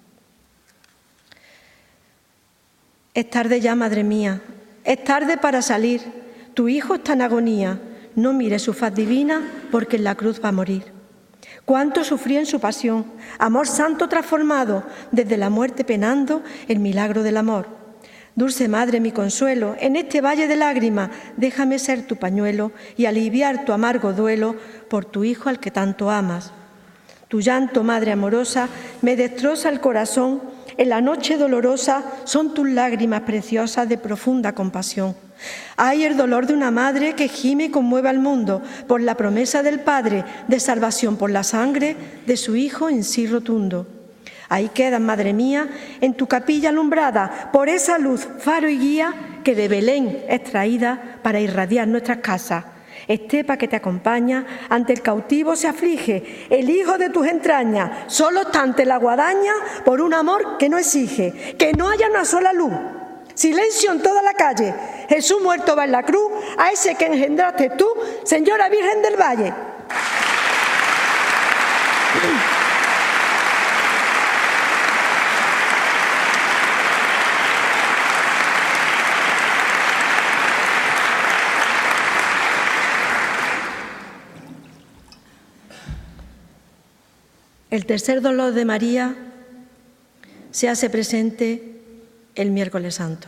Es tarde ya, madre mía, es tarde para salir. Tu Hijo está en agonía. No mires su faz divina, porque en la cruz va a morir. Cuánto sufrí en su pasión, amor santo transformado, desde la muerte penando el milagro del amor. Dulce Madre, mi consuelo, en este valle de lágrimas, déjame ser tu pañuelo y aliviar tu amargo duelo por tu Hijo al que tanto amas. Tu llanto, Madre amorosa, me destroza el corazón. En la noche dolorosa son tus lágrimas preciosas de profunda compasión. Hay el dolor de una madre que gime y conmueve al mundo por la promesa del Padre de salvación por la sangre de su Hijo en sí rotundo. Ahí quedas, Madre mía, en tu capilla alumbrada por esa luz, faro y guía que de Belén es traída para irradiar nuestras casas. Estepa que te acompaña, ante el cautivo se aflige, el hijo de tus entrañas, solo está ante la guadaña por un amor que no exige, que no haya una sola luz. Silencio en toda la calle, Jesús muerto va en la cruz, a ese que engendraste tú, Señora Virgen del Valle. El tercer dolor de María se hace presente el miércoles santo.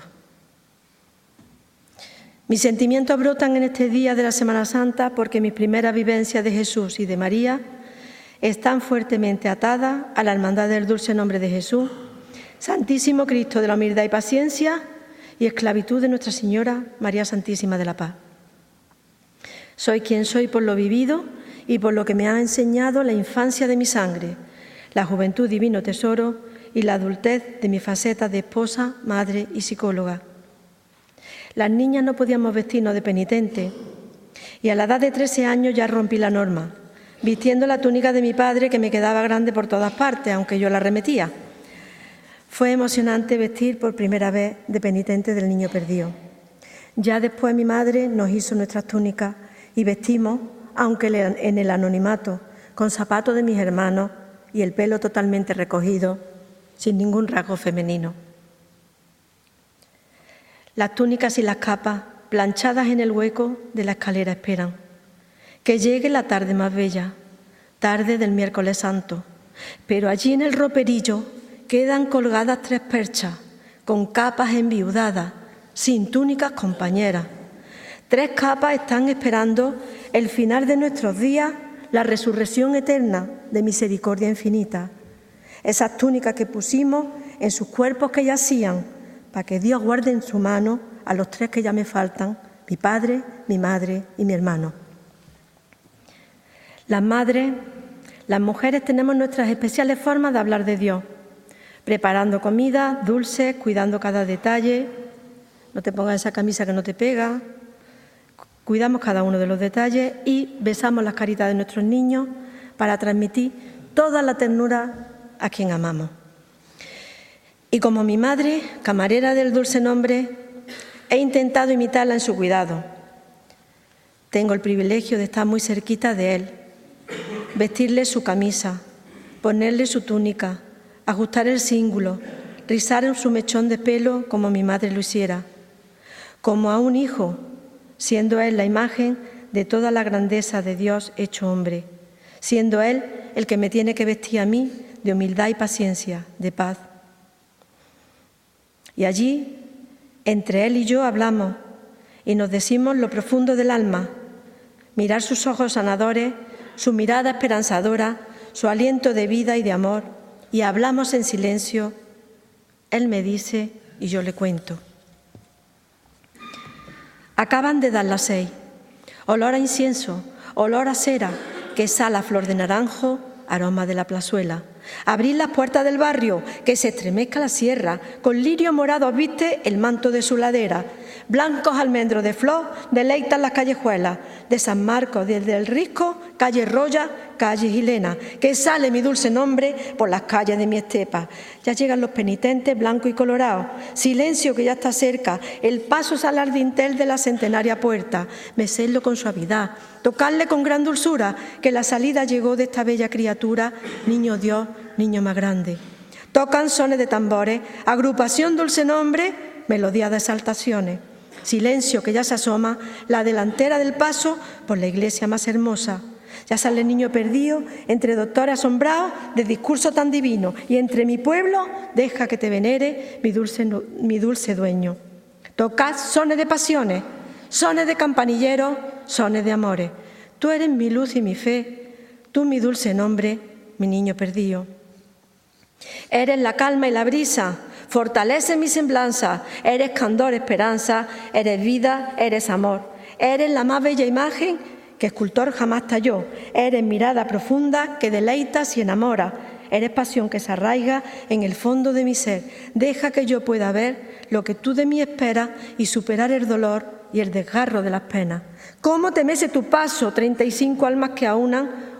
Mis sentimientos brotan en este día de la Semana Santa porque mis primeras vivencias de Jesús y de María están fuertemente atadas a la hermandad del dulce nombre de Jesús, Santísimo Cristo de la humildad y paciencia y esclavitud de Nuestra Señora María Santísima de la Paz. Soy quien soy por lo vivido y por lo que me ha enseñado la infancia de mi sangre, la juventud divino tesoro y la adultez de mi faceta de esposa, madre y psicóloga. Las niñas no podíamos vestirnos de penitente y a la edad de trece años ya rompí la norma, vistiendo la túnica de mi padre que me quedaba grande por todas partes, aunque yo la remetía. Fue emocionante vestir por primera vez de penitente del niño perdido. Ya después mi madre nos hizo nuestras túnicas y vestimos, aunque en el anonimato, con zapatos de mis hermanos y el pelo totalmente recogido, sin ningún rasgo femenino. Las túnicas y las capas, planchadas en el hueco de la escalera, esperan que llegue la tarde más bella, tarde del miércoles santo. Pero allí en el roperillo quedan colgadas tres perchas, con capas enviudadas, sin túnicas compañeras. Tres capas están esperando el final de nuestros días, la resurrección eterna de misericordia infinita. Esas túnicas que pusimos en sus cuerpos que yacían, para que Dios guarde en su mano a los tres que ya me faltan, mi padre, mi madre y mi hermano. Las madres, las mujeres tenemos nuestras especiales formas de hablar de Dios, preparando comida, dulces, cuidando cada detalle. No te pongas esa camisa que no te pega. Cuidamos cada uno de los detalles y besamos las caritas de nuestros niños para transmitir toda la ternura a quien amamos. Y como mi madre, camarera del dulce nombre, he intentado imitarla en su cuidado. Tengo el privilegio de estar muy cerquita de él, vestirle su camisa, ponerle su túnica, ajustar el cíngulo, rizar su mechón de pelo como mi madre lo hiciera, como a un hijo, siendo él la imagen de toda la grandeza de Dios hecho hombre, siendo él el que me tiene que vestir a mí de humildad y paciencia, de paz. Y allí, entre él y yo hablamos y nos decimos lo profundo del alma, mirar sus ojos sanadores, su mirada esperanzadora, su aliento de vida y de amor, y hablamos en silencio. Él me dice y yo le cuento. Acaban de dar las seis. Olor a incienso, olor a cera, que exhala flor de naranjo, aroma de la plazuela. Abrid las puertas del barrio, que se estremezca la sierra, con lirio morado viste el manto de su ladera. Blancos almendros de flor deleitan las callejuelas, de San Marcos, desde el Risco, calle Roya, calle Gilena, que sale mi dulce nombre por las calles de mi estepa. Ya llegan los penitentes blancos y colorados, silencio que ya está cerca, el paso sale al dintel de la centenaria puerta, mecerlo con suavidad, tocarle con gran dulzura, que la salida llegó de esta bella criatura, niño Dios, niño más grande. Tocan sones de tambores, agrupación dulce nombre, melodía de exaltaciones. Silencio que ya se asoma, la delantera del paso por la iglesia más hermosa. Ya sale el niño perdido, entre doctores asombrados de discurso tan divino, y entre mi pueblo deja que te venere mi dulce, mi dulce dueño. Tocad sones de pasiones, sones de campanilleros, sones de amores. Tú eres mi luz y mi fe, tú mi dulce nombre, mi niño perdido. Eres la calma y la brisa, fortalece mi semblanza, eres candor, esperanza, eres vida, eres amor. Eres la más bella imagen que escultor jamás talló, eres mirada profunda que deleitas y enamora, eres pasión que se arraiga en el fondo de mi ser. Deja que yo pueda ver lo que tú de mí esperas y superar el dolor y el desgarro de las penas. ¿Cómo te mece tu paso, treinta y cinco almas que aunan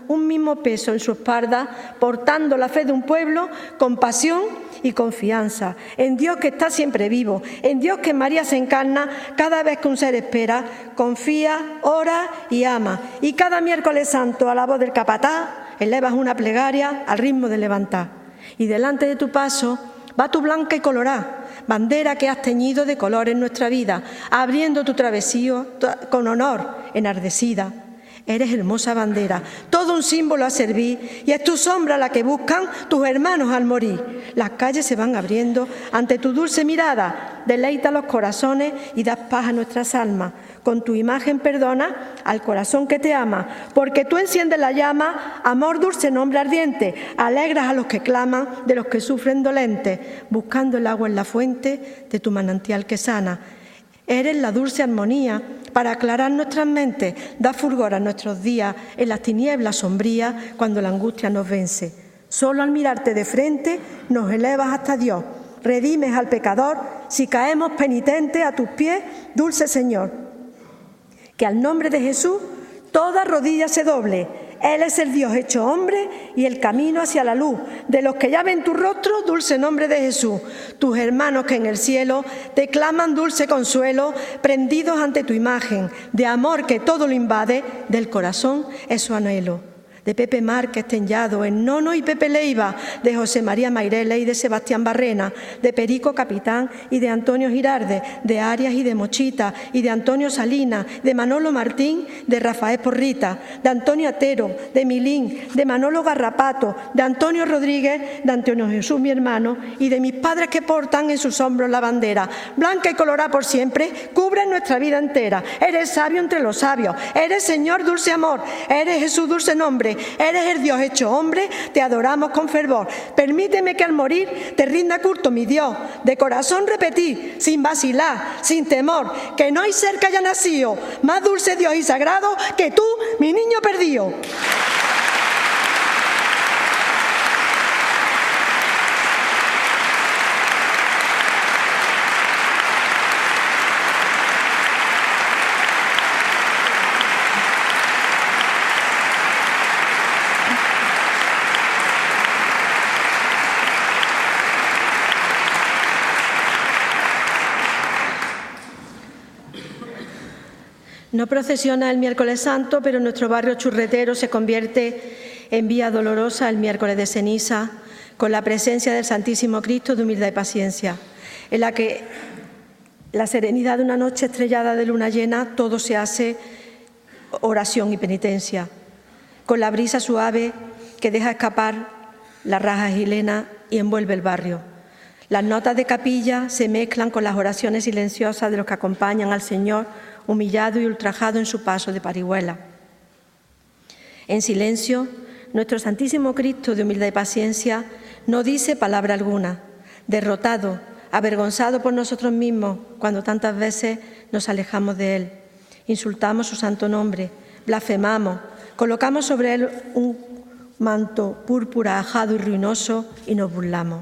un mismo peso en su espalda, portando la fe de un pueblo con pasión y confianza, en Dios que está siempre vivo, en Dios que en María se encarna cada vez que un ser espera, confía, ora y ama. Y cada miércoles santo, a la voz del capataz, elevas una plegaria al ritmo de levantar. Y delante de tu paso va tu blanca y colorada bandera que has teñido de color en nuestra vida, abriendo tu travesío con honor enardecida. Eres hermosa bandera, todo un símbolo a servir, y es tu sombra la que buscan tus hermanos al morir. Las calles se van abriendo ante tu dulce mirada, deleita los corazones y das paz a nuestras almas. Con tu imagen perdona al corazón que te ama, porque tú enciendes la llama, amor dulce nombre ardiente, alegras a los que claman, de los que sufren dolentes, buscando el agua en la fuente de tu manantial que sana. Eres la dulce armonía para aclarar nuestras mentes, da fulgor a nuestros días en las tinieblas sombrías cuando la angustia nos vence. Solo al mirarte de frente nos elevas hasta Dios, redimes al pecador si caemos penitentes a tus pies, dulce Señor. Que al nombre de Jesús toda rodilla se doble. Él es el Dios hecho hombre y el camino hacia la luz. De los que ya ven tu rostro, dulce nombre de Jesús. Tus hermanos que en el cielo te claman dulce consuelo, prendidos ante tu imagen, de amor que todo lo invade, del corazón es su anhelo. De Pepe Márquez Tenyado, en Nono y Pepe Leiva, de José María Mairele y de Sebastián Barrena, de Perico Capitán y de Antonio Girarde, de Arias y de Mochita y de Antonio Salinas, de Manolo Martín, de Rafael Porrita, de Antonio Atero, de Milín, de Manolo Garrapato, de Antonio Rodríguez, de Antonio Jesús mi hermano y de mis padres que portan en sus hombros la bandera, blanca y colorada por siempre, cubre nuestra vida entera. Eres sabio entre los sabios, eres Señor dulce amor, eres Jesús dulce nombre, eres el Dios hecho hombre, te adoramos con fervor. Permíteme que al morir te rinda culto, mi Dios, de corazón repetir, sin vacilar, sin temor, que no hay ser que haya nacido más dulce Dios y sagrado que tú, mi niño perdido. No procesiona el miércoles santo, pero nuestro barrio churretero se convierte en vía dolorosa el miércoles de ceniza, con la presencia del Santísimo Cristo de humildad y paciencia, en la que la serenidad de una noche estrellada de luna llena todo se hace oración y penitencia, con la brisa suave que deja escapar la raja gilena y envuelve el barrio. Las notas de capilla se mezclan con las oraciones silenciosas de los que acompañan al Señor humillado y ultrajado en su paso de parihuela. En silencio, nuestro Santísimo Cristo de humildad y paciencia no dice palabra alguna, derrotado, avergonzado por nosotros mismos cuando tantas veces nos alejamos de Él. Insultamos su santo nombre, blasfemamos, colocamos sobre Él un manto púrpura ajado y ruinoso y nos burlamos.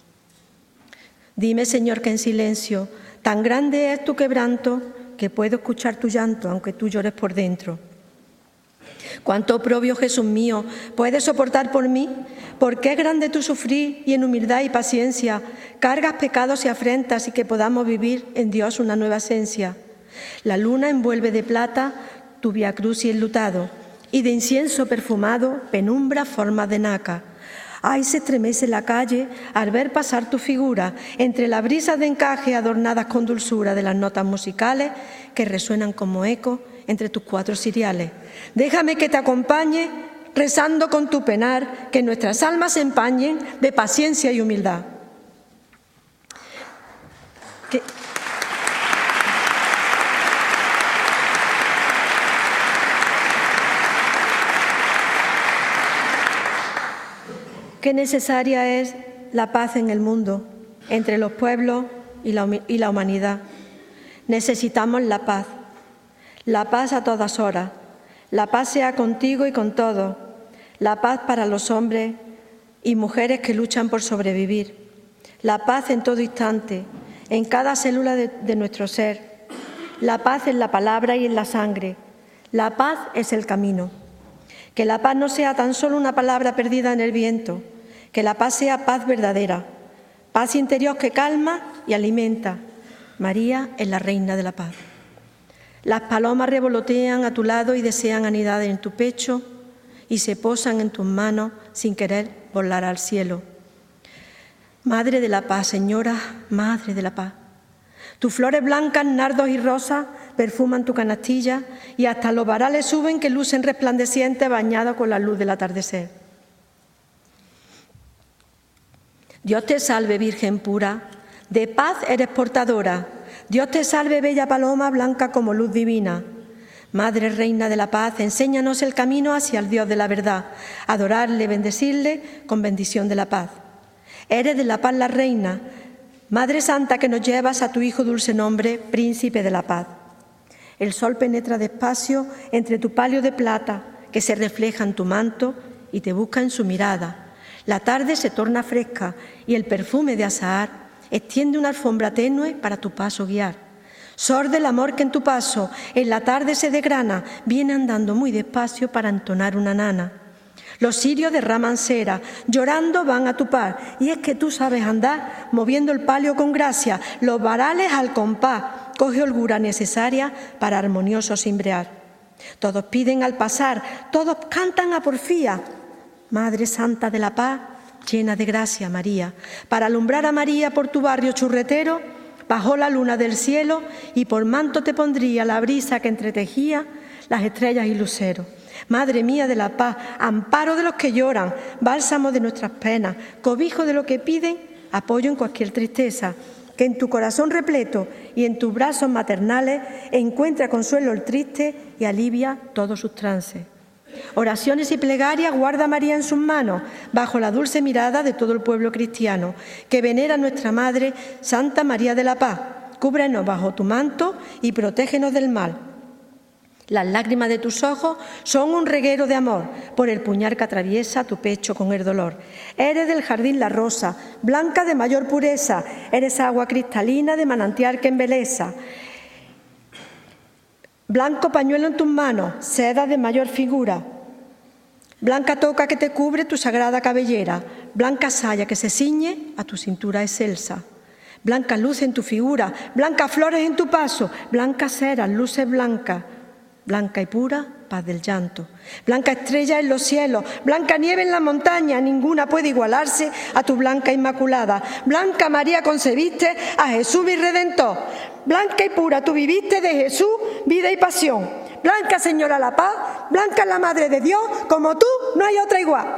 Dime, Señor, que en silencio, tan grande es tu quebranto, que puedo escuchar tu llanto, aunque tú llores por dentro. Cuánto oprobio, Jesús mío, puedes soportar por mí, ¿por qué es grande tu sufrir y en humildad y paciencia cargas pecados y afrentas y que podamos vivir en Dios una nueva esencia? La luna envuelve de plata tu vía cruz y enlutado, y de incienso perfumado penumbra forma de naca. Ay, se estremece la calle al ver pasar tu figura entre las brisas de encaje adornadas con dulzura de las notas musicales que resuenan como eco entre tus cuatro ciriales. Déjame que te acompañe rezando con tu penar, que nuestras almas se empañen de paciencia y humildad. Que... Qué necesaria es la paz en el mundo, entre los pueblos y la, y la humanidad. Necesitamos la paz, la paz a todas horas, la paz sea contigo y con todos, la paz para los hombres y mujeres que luchan por sobrevivir, la paz en todo instante, en cada célula de, de nuestro ser, la paz en la palabra y en la sangre, la paz es el camino. Que la paz no sea tan solo una palabra perdida en el viento, que la paz sea paz verdadera, paz interior que calma y alimenta. María es la reina de la paz. Las palomas revolotean a tu lado y desean anidar en tu pecho y se posan en tus manos sin querer volar al cielo. Madre de la paz, Señora, Madre de la paz. Tus flores blancas, nardos y rosas perfuman tu canastilla y hasta los varales suben que lucen resplandecientes bañados con la luz del atardecer. Dios te salve, Virgen pura, de paz eres portadora. Dios te salve, bella paloma, blanca como luz divina. Madre Reina de la paz, enséñanos el camino hacia el Dios de la verdad, adorarle, bendecirle con bendición de la paz. Eres de la paz la reina, Madre Santa que nos llevas a tu Hijo dulce nombre, Príncipe de la paz. El sol penetra despacio entre tu palio de plata que se refleja en tu manto y te busca en su mirada. La tarde se torna fresca y el perfume de azahar extiende una alfombra tenue para tu paso guiar. Sorde el amor que en tu paso en la tarde se desgrana, viene andando muy despacio para entonar una nana. Los cirios derraman cera, llorando van a tu par, y es que tú sabes andar moviendo el palio con gracia, los varales al compás, coge holgura necesaria para armonioso cimbrear. Todos piden al pasar, todos cantan a porfía. Madre Santa de la Paz, llena de gracia María, para alumbrar a María por tu barrio churretero, bajó la luna del cielo y por manto te pondría la brisa que entretejía las estrellas y luceros. Madre mía de la paz, amparo de los que lloran, bálsamo de nuestras penas, cobijo de los que piden, apoyo en cualquier tristeza, que en tu corazón repleto y en tus brazos maternales encuentra consuelo el triste y alivia todos sus trances. Oraciones y plegarias guarda María en sus manos, bajo la dulce mirada de todo el pueblo cristiano, que venera a nuestra Madre, Santa María de la Paz. Cúbrenos bajo tu manto y protégenos del mal. Las lágrimas de tus ojos son un reguero de amor por el puñal que atraviesa tu pecho con el dolor. Eres del jardín la rosa, blanca de mayor pureza, eres agua cristalina de manantial que embeleza. Blanco pañuelo en tus manos, seda de mayor figura. Blanca toca que te cubre tu sagrada cabellera, blanca saya que se ciñe a tu cintura excelsa. Blanca luz en tu figura, blancas flores en tu paso, blancas ceras, luces blancas. Blanca y pura, paz del llanto. Blanca estrella en los cielos, blanca nieve en la montaña, ninguna puede igualarse a tu blanca inmaculada. Blanca María concebiste a Jesús mi Redentor. Blanca y pura tú viviste de Jesús vida y pasión. Blanca Señora la paz, blanca la Madre de Dios, como tú no hay otra igual.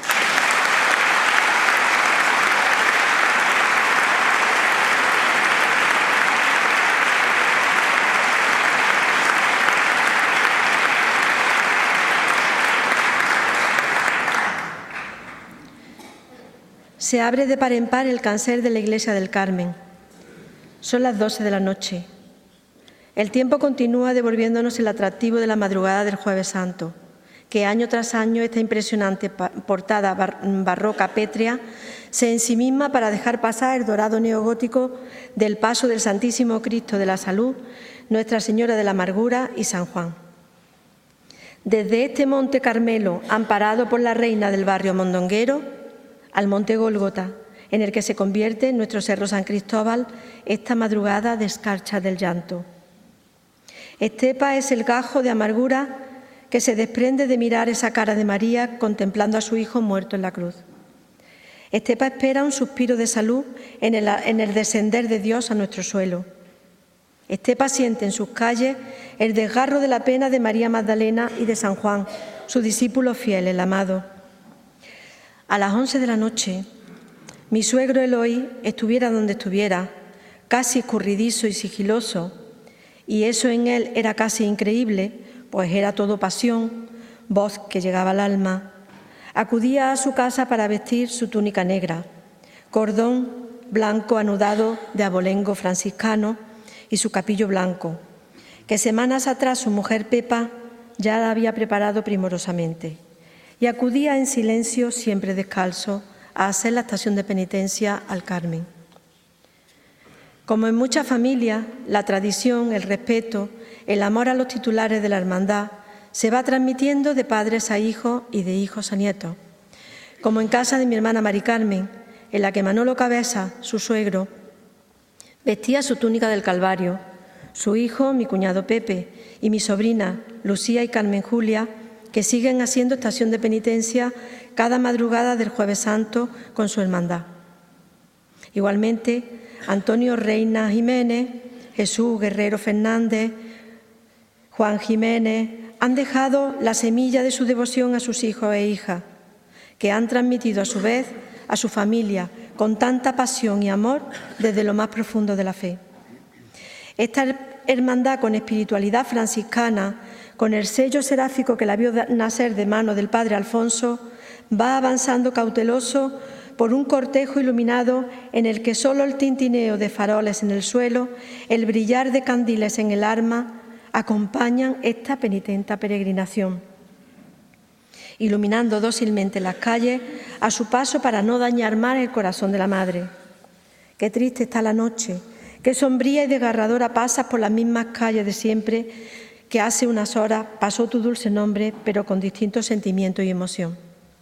Se abre de par en par el cancel de la iglesia del Carmen. Son las doce de la noche. El tiempo continúa devolviéndonos el atractivo de la madrugada del Jueves Santo, que año tras año esta impresionante portada barroca pétrea se ensimisma para dejar pasar el dorado neogótico del paso del Santísimo Cristo de la Salud, Nuestra Señora de la Amargura y San Juan. Desde este monte Carmelo, amparado por la reina del barrio mondonguero, al monte Gólgota, en el que se convierte nuestro Cerro San Cristóbal, esta madrugada de escarcha del llanto. Estepa es el gajo de amargura que se desprende de mirar esa cara de María contemplando a su Hijo muerto en la cruz. Estepa espera un suspiro de salud en el, en el descender de Dios a nuestro suelo. Estepa siente en sus calles el desgarro de la pena de María Magdalena y de San Juan, su discípulo fiel, el amado. A las once de la noche, mi suegro Eloy estuviera donde estuviera, casi escurridizo y sigiloso, y eso en él era casi increíble, pues era todo pasión, voz que llegaba al alma. Acudía a su casa para vestir su túnica negra, cordón blanco anudado de abolengo franciscano y su capillo blanco, que semanas atrás su mujer Pepa ya la había preparado primorosamente. Y acudía en silencio, siempre descalzo, a hacer la estación de penitencia al Carmen. Como en muchas familias, la tradición, el respeto, el amor a los titulares de la hermandad se va transmitiendo de padres a hijos y de hijos a nietos. Como en casa de mi hermana Mari Carmen, en la que Manolo Cabeza, su suegro, vestía su túnica del Calvario, su hijo, mi cuñado Pepe, y mi sobrina Lucía y Carmen Julia, que siguen haciendo estación de penitencia cada madrugada del Jueves Santo con su hermandad. Igualmente, Antonio Reina Jiménez, Jesús Guerrero Fernández, Juan Jiménez han dejado la semilla de su devoción a sus hijos e hijas, que han transmitido a su vez a su familia con tanta pasión y amor desde lo más profundo de la fe. Esta hermandad con espiritualidad franciscana, con el sello seráfico que la vio nacer de mano del padre Alfonso, va avanzando cauteloso por un cortejo iluminado en el que solo el tintineo de faroles en el suelo, el brillar de candiles en el arma, acompañan esta penitente peregrinación, iluminando dócilmente las calles a su paso para no dañar más el corazón de la Madre. Qué triste está la noche, qué sombría y desgarradora pasas por las mismas calles de siempre que hace unas horas pasó tu dulce nombre, pero con distintos sentimientos y emoción.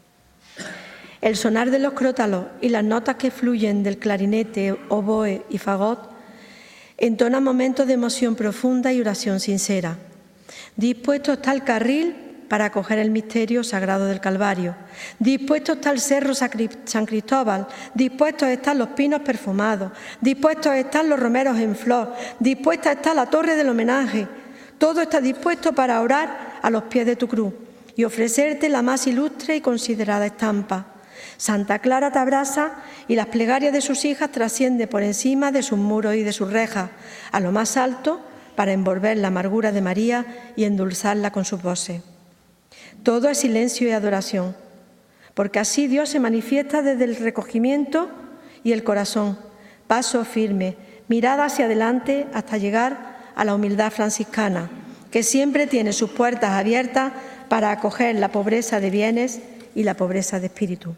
El sonar de los crótalos y las notas que fluyen del clarinete, oboe y fagot entonan momentos de emoción profunda y oración sincera. Dispuesto está el carril para acoger el misterio sagrado del Calvario. Dispuesto está el cerro San Cristóbal, dispuestos están los pinos perfumados, dispuestos están los romeros en flor, dispuesta está la torre del homenaje. Todo está dispuesto para orar a los pies de tu cruz y ofrecerte la más ilustre y considerada estampa. Santa Clara te abraza y las plegarias de sus hijas trascienden por encima de sus muros y de sus rejas, a lo más alto para envolver la amargura de María y endulzarla con sus voces. Todo es silencio y adoración, porque así Dios se manifiesta desde el recogimiento y el corazón, paso firme, mirada hacia adelante hasta llegar a la humildad franciscana, que siempre tiene sus puertas abiertas para acoger la pobreza de bienes y la pobreza de espíritu.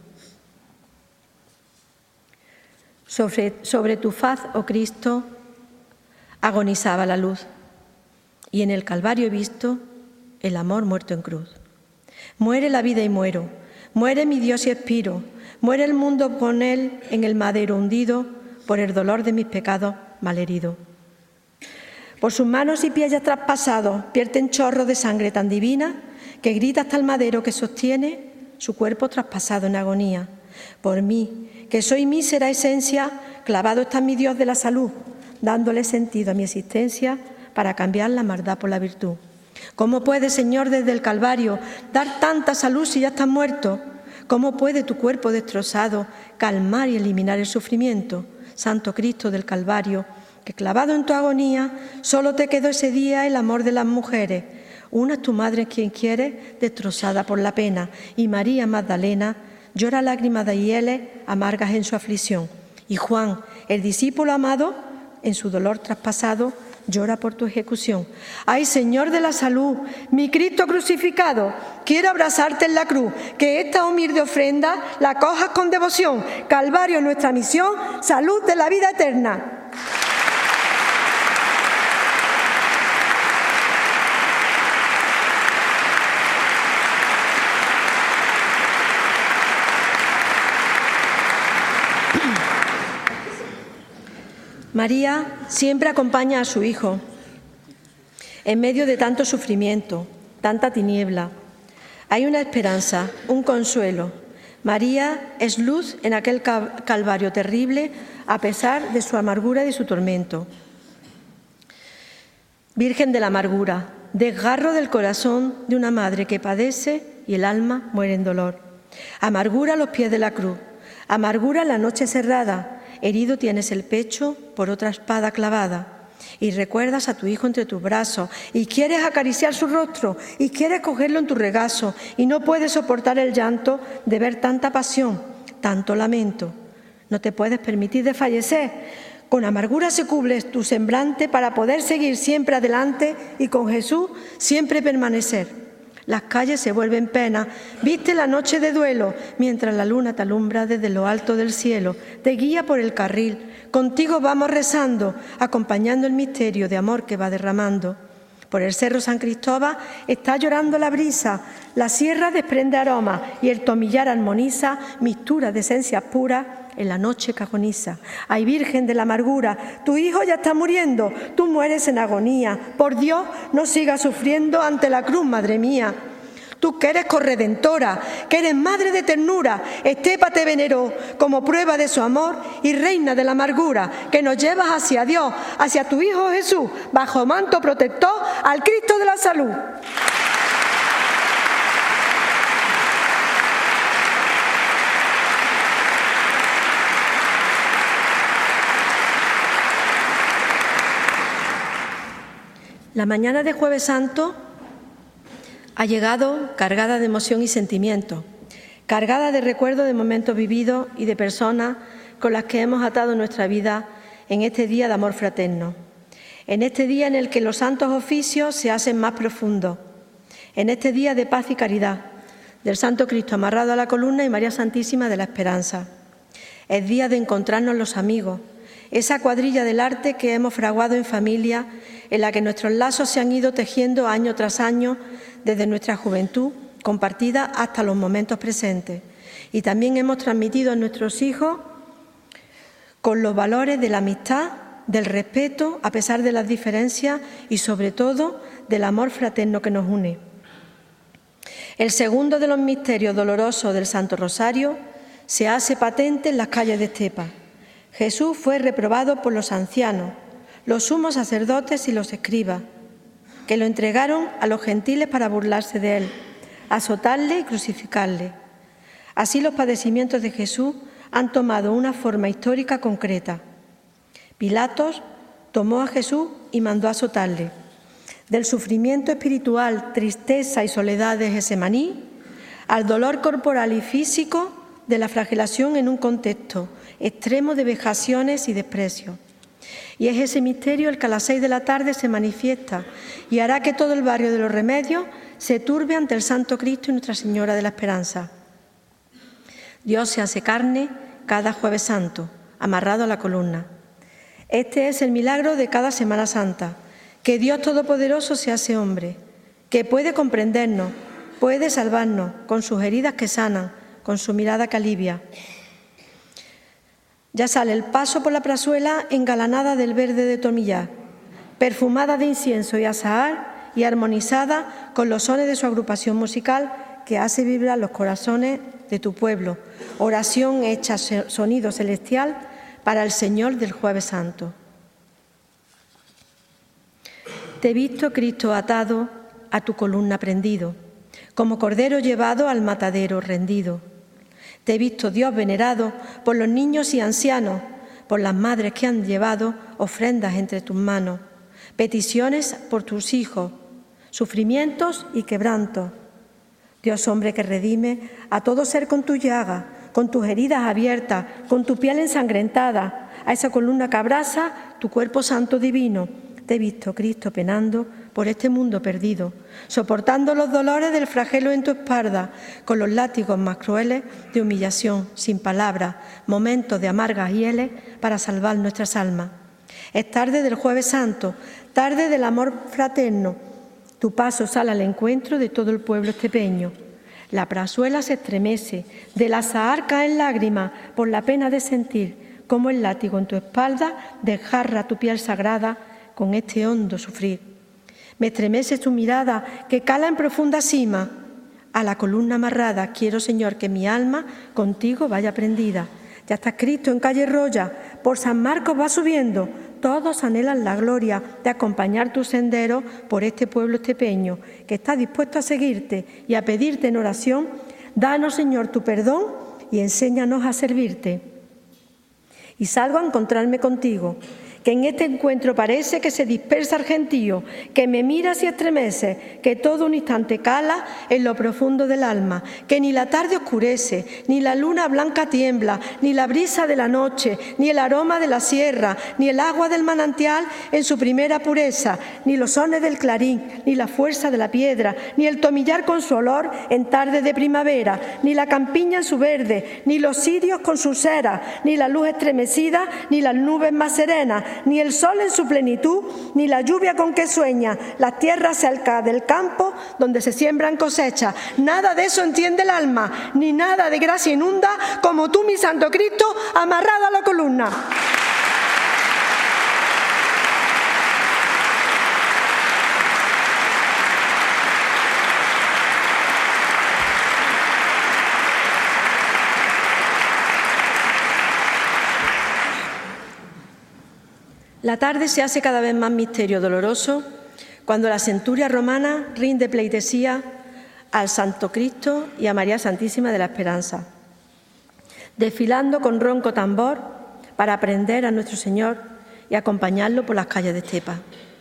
Sobre, sobre tu faz, oh Cristo, agonizaba la luz, y en el Calvario he visto el amor muerto en cruz. Muere la vida y muero, muere mi Dios y expiro, muere el mundo con él en el madero hundido por el dolor de mis pecados malherido. Por sus manos y pies ya traspasados vierten chorros de sangre tan divina que grita hasta el madero que sostiene su cuerpo traspasado en agonía. Por mí, que soy mísera esencia, clavado está mi Dios de la salud, dándole sentido a mi existencia para cambiar la maldad por la virtud. ¿Cómo puede, Señor, desde el Calvario dar tanta salud si ya estás muerto? ¿Cómo puede tu cuerpo destrozado calmar y eliminar el sufrimiento? Santo Cristo del Calvario, que clavado en tu agonía, solo te quedó ese día el amor de las mujeres. Una es tu madre quien quiere, destrozada por la pena, y María Magdalena llora lágrimas de hieles amargas en su aflicción. Y Juan, el discípulo amado, en su dolor traspasado, llora por tu ejecución. ¡Ay, Señor de la salud! Mi Cristo crucificado, quiero abrazarte en la cruz, que esta humilde ofrenda la cojas con devoción. Calvario es nuestra misión, salud de la vida eterna. María siempre acompaña a su Hijo en medio de tanto sufrimiento, tanta tiniebla. Hay una esperanza, un consuelo. María es luz en aquel calvario terrible a pesar de su amargura y de su tormento. Virgen de la amargura, desgarro del corazón de una madre que padece y el alma muere en dolor. Amargura a los pies de la cruz, amargura en la noche cerrada. Herido tienes el pecho por otra espada clavada y recuerdas a tu hijo entre tus brazos y quieres acariciar su rostro y quieres cogerlo en tu regazo y no puedes soportar el llanto de ver tanta pasión, tanto lamento. No te puedes permitir desfallecer. Con amargura se cubre tu semblante para poder seguir siempre adelante y con Jesús siempre permanecer. Las calles se vuelven pena, viste la noche de duelo, mientras la luna te alumbra desde lo alto del cielo, te guía por el carril, contigo vamos rezando, acompañando el misterio de amor que va derramando. Por el cerro San Cristóbal está llorando la brisa, la sierra desprende aroma y el tomillar armoniza mixtura de esencias puras en la noche que agoniza. Ay, Virgen de la amargura, tu hijo ya está muriendo, tú mueres en agonía. Por Dios, no sigas sufriendo ante la cruz, madre mía. Tú que eres corredentora, que eres madre de ternura, Estepa te veneró como prueba de su amor y reina de la amargura, que nos llevas hacia Dios, hacia tu Hijo Jesús, bajo manto protector al Cristo de la salud. La mañana de Jueves Santo ha llegado cargada de emoción y sentimiento, cargada de recuerdos de momentos vividos y de personas con las que hemos atado nuestra vida en este día de amor fraterno, en este día en el que los santos oficios se hacen más profundos, en este día de paz y caridad, del Santo Cristo amarrado a la columna y María Santísima de la Esperanza. Es día de encontrarnos los amigos, esa cuadrilla del arte que hemos fraguado en familia, en la que nuestros lazos se han ido tejiendo año tras año desde nuestra juventud, compartida hasta los momentos presentes. Y también hemos transmitido a nuestros hijos con los valores de la amistad, del respeto, a pesar de las diferencias y, sobre todo, del amor fraterno que nos une. El segundo de los misterios dolorosos del Santo Rosario se hace patente en las calles de Estepa. Jesús fue reprobado por los ancianos, los sumos sacerdotes y los escribas, que lo entregaron a los gentiles para burlarse de él, azotarle y crucificarle. Así los padecimientos de Jesús han tomado una forma histórica concreta. Pilatos tomó a Jesús y mandó azotarle. Del sufrimiento espiritual, tristeza y soledad de Getsemaní, al dolor corporal y físico de la flagelación en un contexto extremo de vejaciones y desprecio. Y es ese misterio el que a las seis de la tarde se manifiesta y hará que todo el barrio de los Remedios se turbe ante el Santo Cristo y Nuestra Señora de la Esperanza. Dios se hace carne cada Jueves Santo, amarrado a la columna. Este es el milagro de cada Semana Santa, que Dios Todopoderoso se hace hombre, que puede comprendernos, puede salvarnos, con sus heridas que sanan, con su mirada que alivia. Ya sale el paso por la plazuela engalanada del verde de tomillar, perfumada de incienso y azahar y armonizada con los sones de su agrupación musical que hace vibrar los corazones de tu pueblo, oración hecha sonido celestial para el Señor del Jueves Santo. Te he visto, Cristo, atado a tu columna prendido, como cordero llevado al matadero rendido. Te he visto, Dios, venerado por los niños y ancianos, por las madres que han llevado ofrendas entre tus manos, peticiones por tus hijos, sufrimientos y quebrantos. Dios hombre que redime a todo ser con tu llaga, con tus heridas abiertas, con tu piel ensangrentada, a esa columna que abraza tu cuerpo santo divino. Te he visto, Cristo, penando por este mundo perdido, soportando los dolores del flagelo en tu espalda, con los látigos más crueles de humillación, sin palabras, momentos de amargas hieles para salvar nuestras almas. Es tarde del Jueves Santo, tarde del amor fraterno. Tu paso sale al encuentro de todo el pueblo estepeño. La plazuela se estremece, del azahar caen lágrimas por la pena de sentir cómo el látigo en tu espalda desgarra tu piel sagrada con este hondo sufrir. Me estremece tu mirada que cala en profunda cima. A la columna amarrada quiero, Señor, que mi alma contigo vaya prendida. Ya está escrito en calle Roya, por San Marcos va subiendo. Todos anhelan la gloria de acompañar tu sendero por este pueblo estepeño, que está dispuesto a seguirte y a pedirte en oración. Danos, Señor, tu perdón y enséñanos a servirte. Y salgo a encontrarme contigo, que en este encuentro parece que se dispersa el gentío, que me miras y estremece, que todo un instante cala en lo profundo del alma, que ni la tarde oscurece, ni la luna blanca tiembla, ni la brisa de la noche, ni el aroma de la sierra, ni el agua del manantial en su primera pureza, ni los sones del clarín, ni la fuerza de la piedra, ni el tomillar con su olor en tarde de primavera, ni la campiña en su verde, ni los cirios con su cera, ni la luz estremecida, ni las nubes más serenas, ni el sol en su plenitud, ni la lluvia con que sueña, las tierras cerca del campo donde se siembran cosechas. Nada de eso entiende el alma, ni nada de gracia inunda como tú, mi Santo Cristo, amarrado a la columna. La tarde se hace cada vez más misterio doloroso cuando la centuria romana rinde pleitesía al Santo Cristo y a María Santísima de la Esperanza, desfilando con ronco tambor para prender a nuestro Señor y acompañarlo por las calles de Estepa.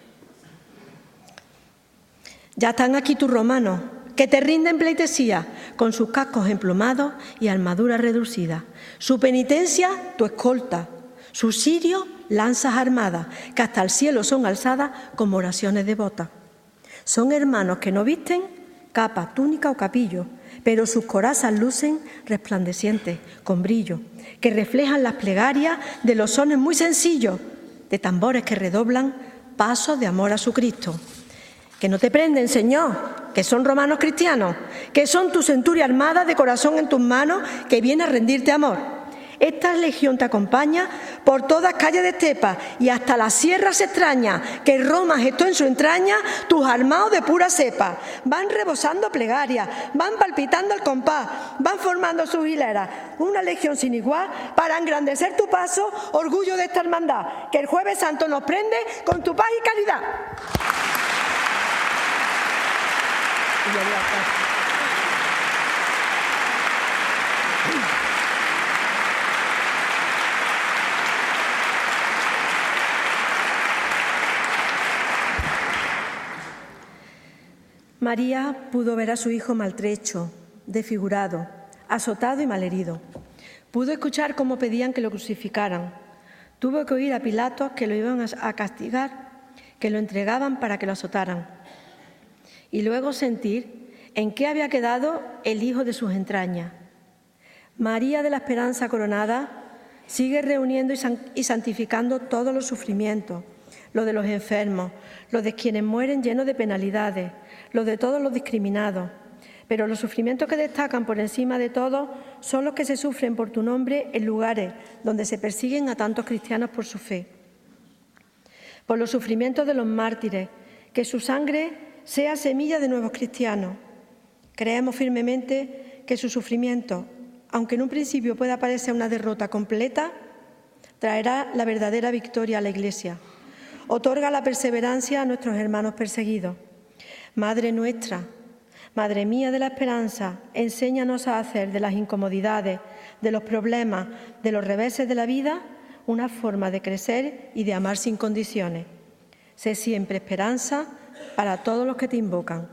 Ya están aquí tus romanos, que te rinden pleitesía con sus cascos emplumados y armaduras reducidas. Su penitencia, tu escolta. Sus cirios, lanzas armadas, que hasta el cielo son alzadas como oraciones devotas. Son hermanos que no visten capa, túnica o capillo, pero sus corazas lucen resplandecientes, con brillo, que reflejan las plegarias de los sones muy sencillos, de tambores que redoblan pasos de amor a su Cristo. Que no te prenden, Señor, que son romanos cristianos, que son tu centuria armada de corazón en tus manos, que viene a rendirte amor. Esta legión te acompaña por todas calles de Estepa y hasta las sierras extrañas, que Roma gestó en su entraña, tus armados de pura cepa. Van rebosando plegarias, van palpitando el compás, van formando sus hileras. Una legión sin igual para engrandecer tu paso, orgullo de esta hermandad, que el Jueves Santo nos prende con tu paz y caridad. María pudo ver a su hijo maltrecho, desfigurado, azotado y malherido. Pudo escuchar cómo pedían que lo crucificaran. Tuvo que oír a Pilatos que lo iban a castigar, que lo entregaban para que lo azotaran. Y luego sentir en qué había quedado el hijo de sus entrañas. María de la Esperanza coronada sigue reuniendo y santificando todos los sufrimientos, los de los enfermos, los de quienes mueren llenos de penalidades, los de todos los discriminados. Pero los sufrimientos que destacan por encima de todo son los que se sufren por tu nombre en lugares donde se persiguen a tantos cristianos por su fe. Por los sufrimientos de los mártires, que su sangre sea semilla de nuevos cristianos. Creemos firmemente que su sufrimiento, aunque en un principio pueda parecer una derrota completa, traerá la verdadera victoria a la Iglesia. Otorga la perseverancia a nuestros hermanos perseguidos. Madre nuestra, Madre mía de la Esperanza, enséñanos a hacer de las incomodidades, de los problemas, de los reveses de la vida, una forma de crecer y de amar sin condiciones. Sé siempre esperanza para todos los que te invocan.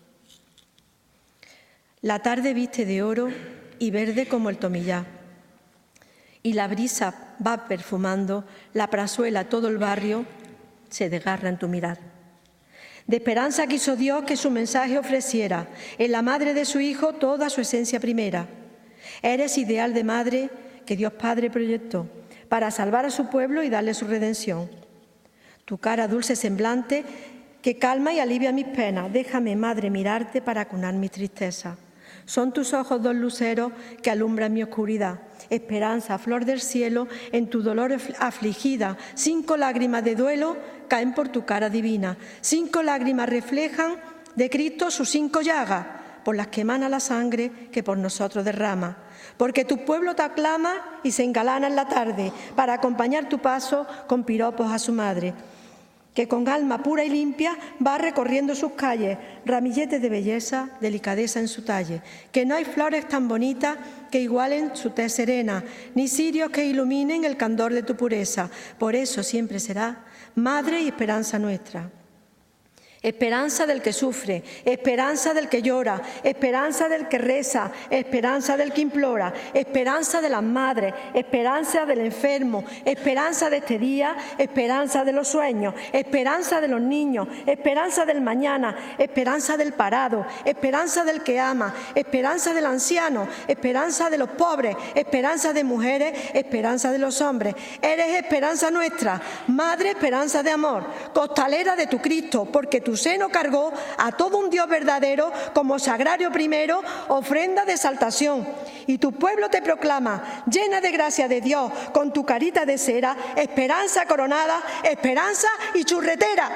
La tarde viste de oro y verde como el tomillá, y la brisa va perfumando la prazuela, todo el barrio se desgarra en tu mirar. De esperanza quiso Dios que su mensaje ofreciera en la madre de su Hijo toda su esencia primera. Eres ideal de madre que Dios Padre proyectó para salvar a su pueblo y darle su redención. Tu cara dulce semblante que calma y alivia mis penas. Déjame, Madre, mirarte para acunar mis tristezas. Son tus ojos dos luceros que alumbran mi oscuridad. Esperanza, flor del cielo, en tu dolor afligida. Cinco lágrimas de duelo caen por tu cara divina. Cinco lágrimas reflejan de Cristo sus cinco llagas, por las que emana la sangre que por nosotros derrama. Porque tu pueblo te aclama y se engalana en la tarde para acompañar tu paso con piropos a su madre, que con alma pura y limpia va recorriendo sus calles, ramilletes de belleza, delicadeza en su talle, que no hay flores tan bonitas que igualen su tez serena, ni cirios que iluminen el candor de tu pureza. Por eso siempre será Madre y esperanza nuestra. esperanza del que sufre, esperanza del que llora, esperanza del que reza, esperanza del que implora, esperanza de las madres, esperanza del enfermo, esperanza de este día, esperanza de los sueños, esperanza de los niños, esperanza del mañana, esperanza del parado, esperanza del que ama, esperanza del anciano, esperanza de los pobres, esperanza de mujeres, esperanza de los hombres. Eres esperanza nuestra, Madre, esperanza de amor, costalera de tu Cristo, porque tu seno cargó a todo un Dios verdadero como sagrario primero, ofrenda de exaltación. Y tu pueblo te proclama, llena de gracia de Dios, con tu carita de cera, esperanza coronada, esperanza y churretera.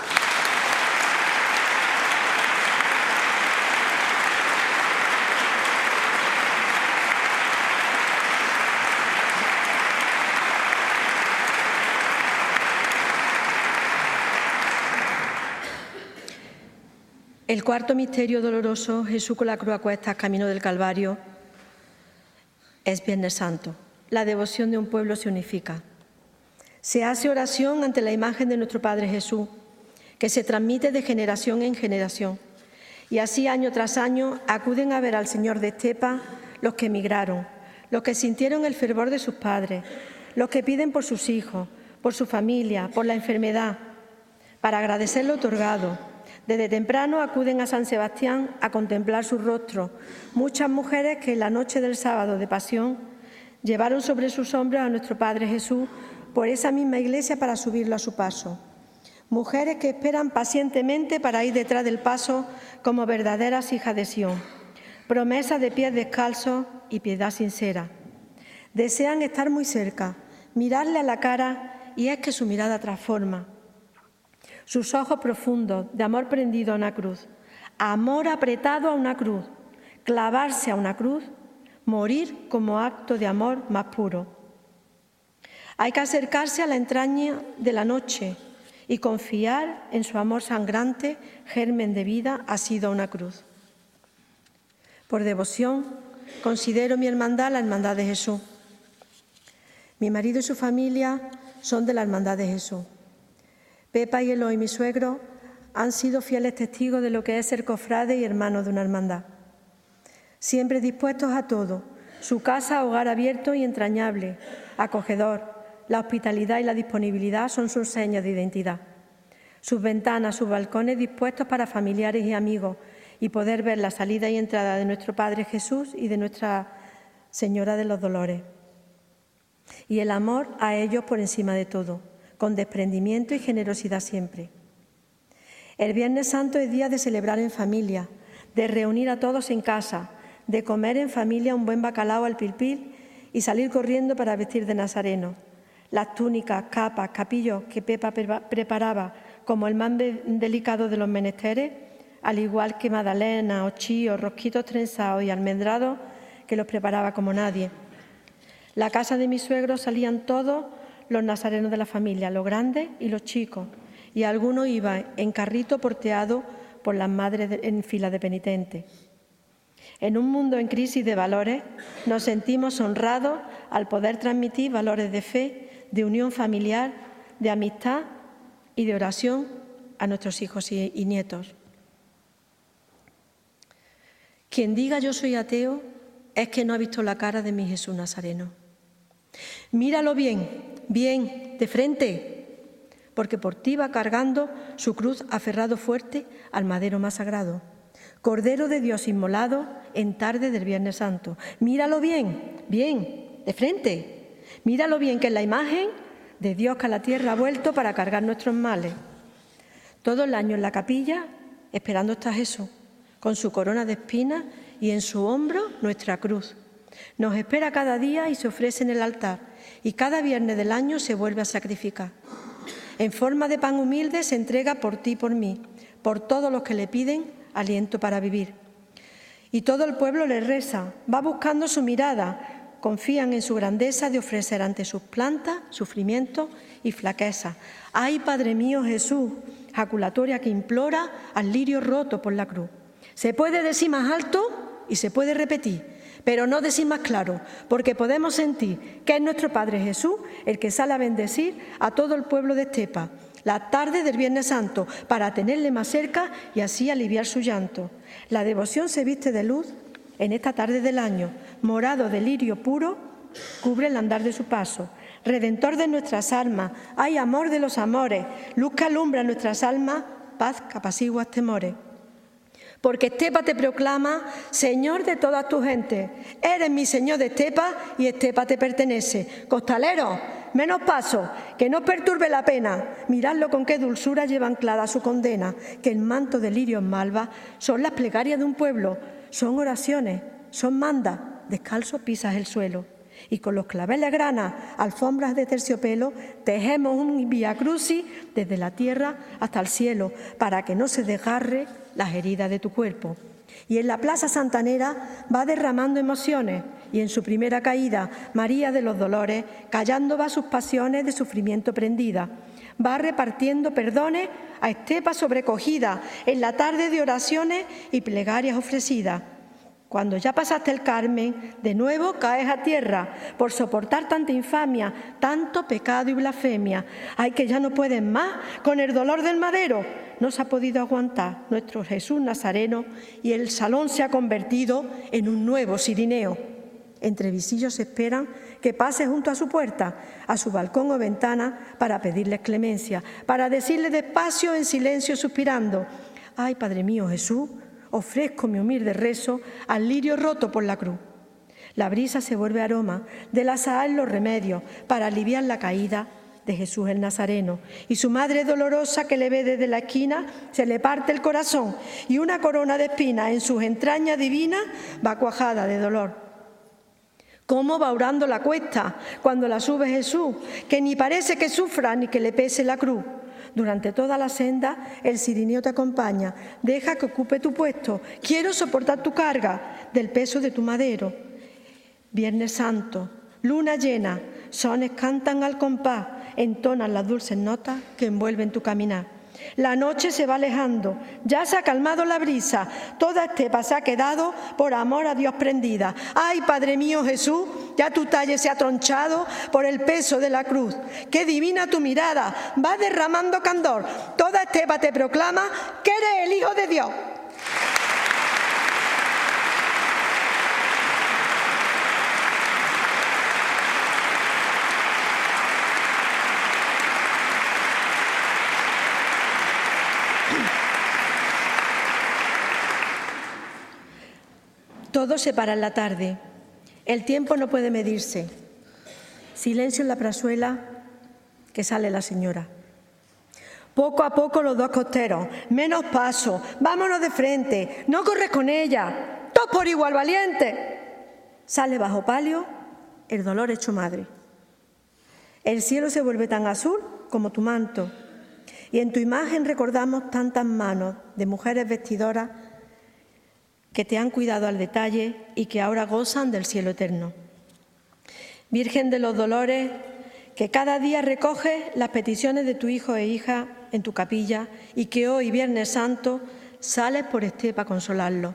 El cuarto misterio doloroso, Jesús con la cruz a cuestas, camino del Calvario, es Viernes Santo. La devoción de un pueblo se unifica. Se hace oración ante la imagen de nuestro Padre Jesús, que se transmite de generación en generación. Y así, año tras año, acuden a ver al Señor de Estepa los que emigraron, los que sintieron el fervor de sus padres, los que piden por sus hijos, por su familia, por la enfermedad, para agradecer lo otorgado. Desde temprano acuden a San Sebastián a contemplar su rostro. Muchas mujeres que en la noche del sábado de Pasión llevaron sobre sus hombros a nuestro Padre Jesús por esa misma iglesia para subirlo a su paso. Mujeres que esperan pacientemente para ir detrás del paso como verdaderas hijas de Sión. Promesa de pies descalzos y piedad sincera. Desean estar muy cerca, mirarle a la cara, y es que su mirada transforma. Sus ojos profundos, de amor prendido a una cruz, amor apretado a una cruz, clavarse a una cruz, morir como acto de amor más puro. Hay que acercarse a la entraña de la noche y confiar en su amor sangrante, germen de vida, asido a una cruz. Por devoción, considero mi hermandad la hermandad de Jesús. Mi marido y su familia son de la hermandad de Jesús. Pepa y Eloy, mi suegro, han sido fieles testigos de lo que es ser cofrade y hermanos de una hermandad. Siempre dispuestos a todo, su casa, hogar abierto y entrañable, acogedor. La hospitalidad y la disponibilidad son sus señas de identidad. Sus ventanas, sus balcones dispuestos para familiares y amigos y poder ver la salida y entrada de nuestro Padre Jesús y de Nuestra Señora de los Dolores. Y el amor a ellos por encima de todo, con desprendimiento y generosidad siempre. El Viernes Santo es día de celebrar en familia, de reunir a todos en casa, de comer en familia un buen bacalao al pilpil y salir corriendo para vestir de nazareno. Las túnicas, capas, capillos que Pepa preparaba como el más delicado de los menesteres, al igual que magdalenas, ochíos, rosquitos trenzados y almendrados, que los preparaba como nadie. La casa de mis suegros salían todos los nazarenos de la familia, los grandes y los chicos, y algunos iban en carrito porteado por las madres en fila de penitentes. En un mundo en crisis de valores, nos sentimos honrados al poder transmitir valores de fe, de unión familiar, de amistad y de oración a nuestros hijos y nietos. Quien diga yo soy ateo es que no ha visto la cara de mi Jesús Nazareno. Míralo bien, bien, de frente, porque por ti va cargando su cruz aferrado fuerte al madero más sagrado. Cordero de Dios inmolado en tarde del Viernes Santo. Míralo bien, bien, de frente. Míralo bien, que es la imagen de Dios que a la tierra ha vuelto para cargar nuestros males. Todo el año en la capilla, esperando está Jesús, con su corona de espinas y en su hombro nuestra cruz. Nos espera cada día y se ofrece en el altar, y cada viernes del año se vuelve a sacrificar. En forma de pan humilde se entrega por ti y por mí, por todos los que le piden aliento para vivir. Y todo el pueblo le reza, va buscando su mirada, confían en su grandeza de ofrecer ante sus plantas, sufrimientos y flaquezas. ¡Ay, Padre mío Jesús! Jaculatoria que implora al lirio roto por la cruz. Se puede decir más alto y se puede repetir, pero no decir más claro, porque podemos sentir que es nuestro Padre Jesús el que sale a bendecir a todo el pueblo de Estepa, la tarde del Viernes Santo, para tenerle más cerca y así aliviar su llanto. La devoción se viste de luz en esta tarde del año, morado de lirio puro, cubre el andar de su paso. Redentor de nuestras almas, ay amor de los amores, luz que alumbra nuestras almas, paz que apacigua temores. Porque Estepa te proclama, Señor de todas tus gentes. Eres mi Señor de Estepa y Estepa te pertenece. Costaleros, menos paso, que no perturbe la pena. Miradlo con qué dulzura lleva anclada su condena, que el manto de lirios malva son las plegarias de un pueblo, son oraciones, son mandas, descalzo pisas el suelo. Y con los claveles grana, alfombras de terciopelo, tejemos un vía crucis desde la tierra hasta el cielo, para que no se desgarre las heridas de tu cuerpo. Y en la plaza santanera va derramando emociones, y en su primera caída, María de los Dolores, callando va sus pasiones de sufrimiento prendida. Va repartiendo perdones a Estepa sobrecogida, en la tarde de oraciones y plegarias ofrecidas. Cuando ya pasaste el Carmen, de nuevo caes a tierra por soportar tanta infamia, tanto pecado y blasfemia. Ay, que ya no puedes más con el dolor del madero. No se ha podido aguantar nuestro Jesús Nazareno y el salón se ha convertido en un nuevo Cirineo. Entre visillos esperan que pase junto a su puerta, a su balcón o ventana, para pedirles clemencia, para decirle despacio en silencio suspirando: ay, Padre mío Jesús, ofrezco mi humilde rezo al lirio roto por la cruz. La brisa se vuelve aroma del azahar los remedios para aliviar la caída de Jesús el Nazareno. Y su madre dolorosa que le ve desde la esquina, se le parte el corazón y una corona de espinas en sus entrañas divinas va cuajada de dolor. ¿Cómo va orando la cuesta cuando la sube Jesús, que ni parece que sufra ni que le pese la cruz? Durante toda la senda el cirineo te acompaña. Deja que ocupe tu puesto. Quiero soportar tu carga del peso de tu madero. Viernes Santo, luna llena, sones cantan al compás, entonan las dulces notas que envuelven tu caminar. La noche se va alejando, ya se ha calmado la brisa, toda estepa se ha quedado por amor a Dios prendida. ¡Ay, Padre mío Jesús, ya tu talle se ha tronchado por el peso de la cruz! ¡Qué divina tu mirada! Va derramando candor, toda estepa te proclama que eres el Hijo de Dios. Todo se para en la tarde. El tiempo no puede medirse. Silencio en la plazuela, que sale la señora. Poco a poco los dos costeros. Menos paso. Vámonos de frente. No corres con ella. Todos por igual valientes. Sale bajo palio el dolor hecho madre. El cielo se vuelve tan azul como tu manto. Y en tu imagen recordamos tantas manos de mujeres vestidoras que te han cuidado al detalle y que ahora gozan del cielo eterno. Virgen de los Dolores, que cada día recoges las peticiones de tu hijo e hija en tu capilla y que hoy, Viernes Santo, sales por estepa a consolarlos.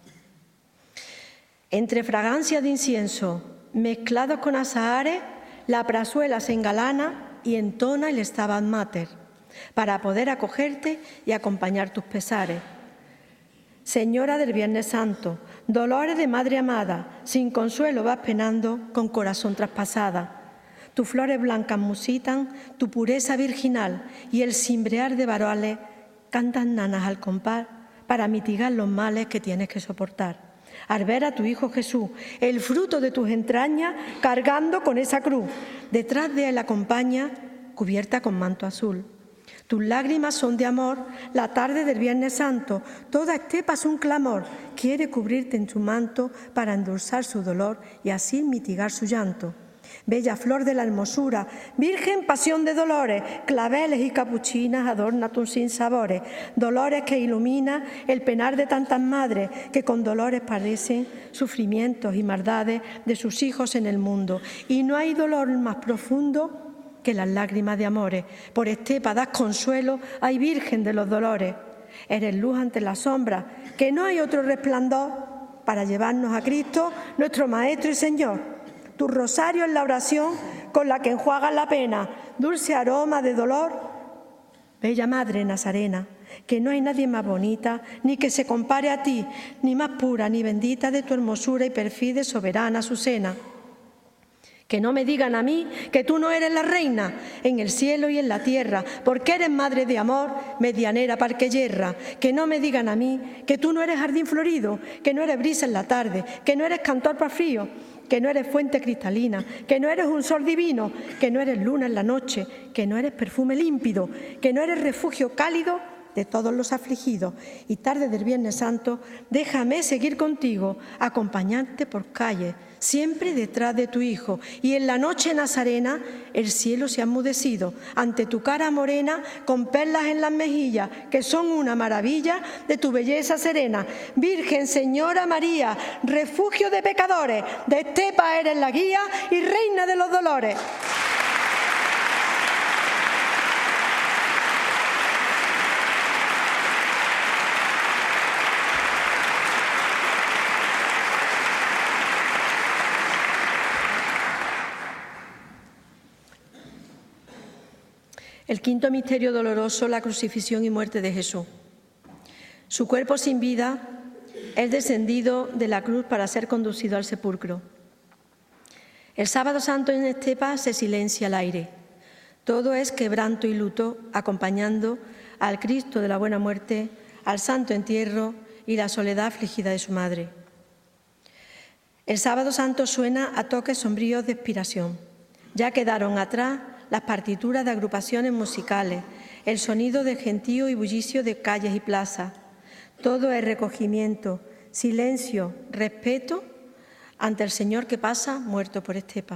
Entre fragancias de incienso mezclados con azahares, la plazuela se engalana y entona el Stabat Mater para poder acogerte y acompañar tus pesares. Señora del Viernes Santo, dolores de madre amada, sin consuelo vas penando con corazón traspasada. Tus flores blancas musitan tu pureza virginal y el cimbrear de varoles cantan nanas al compás para mitigar los males que tienes que soportar. Al ver a tu Hijo Jesús, el fruto de tus entrañas, cargando con esa cruz, detrás de él acompaña, cubierta con manto azul. Tus lágrimas son de amor, la tarde del Viernes Santo, toda estepa es un clamor, quiere cubrirte en su manto para endulzar su dolor y así mitigar su llanto. Bella flor de la hermosura, virgen pasión de dolores, claveles y capuchinas adorna tus sinsabores, dolores que ilumina el penar de tantas madres que con dolores padecen sufrimientos y maldades de sus hijos en el mundo. Y no hay dolor más profundo que las lágrimas de amores. Por estepa das consuelo, ay Virgen de los Dolores. Eres luz ante la sombra, que no hay otro resplandor para llevarnos a Cristo, nuestro Maestro y Señor. Tu rosario es la oración con la que enjuagas la pena, dulce aroma de dolor Bella Madre Nazarena, que no hay nadie más bonita, ni que se compare a ti, ni más pura ni bendita de tu hermosura y perfide soberana Azucena. Que no me digan a mí que tú no eres la reina en el cielo y en la tierra, porque eres madre de amor, medianera parque yerra. Que no me digan a mí que tú no eres jardín florido, que no eres brisa en la tarde, que no eres cantor para frío, que no eres fuente cristalina, que no eres un sol divino, que no eres luna en la noche, que no eres perfume límpido, que no eres refugio cálido de todos los afligidos. Y tarde del Viernes Santo, déjame seguir contigo, acompañarte por calles, siempre detrás de tu Hijo. Y en la noche nazarena, el cielo se ha enmudecido ante tu cara morena, con perlas en las mejillas, que son una maravilla de tu belleza serena. Virgen Señora María, refugio de pecadores, de estepa eres la guía y reina de los dolores. El quinto misterio doloroso, la crucifixión y muerte de Jesús. Su cuerpo sin vida es descendido de la cruz para ser conducido al sepulcro. El sábado santo en Estepa se silencia el aire. Todo es quebranto y luto, acompañando al Cristo de la buena muerte, al santo entierro y la soledad afligida de su madre. El sábado santo suena a toques sombríos de expiración. Ya quedaron atrás las partituras de agrupaciones musicales, el sonido de gentío y bullicio de calles y plazas. Todo es recogimiento, silencio, respeto ante el Señor que pasa muerto por Estepa.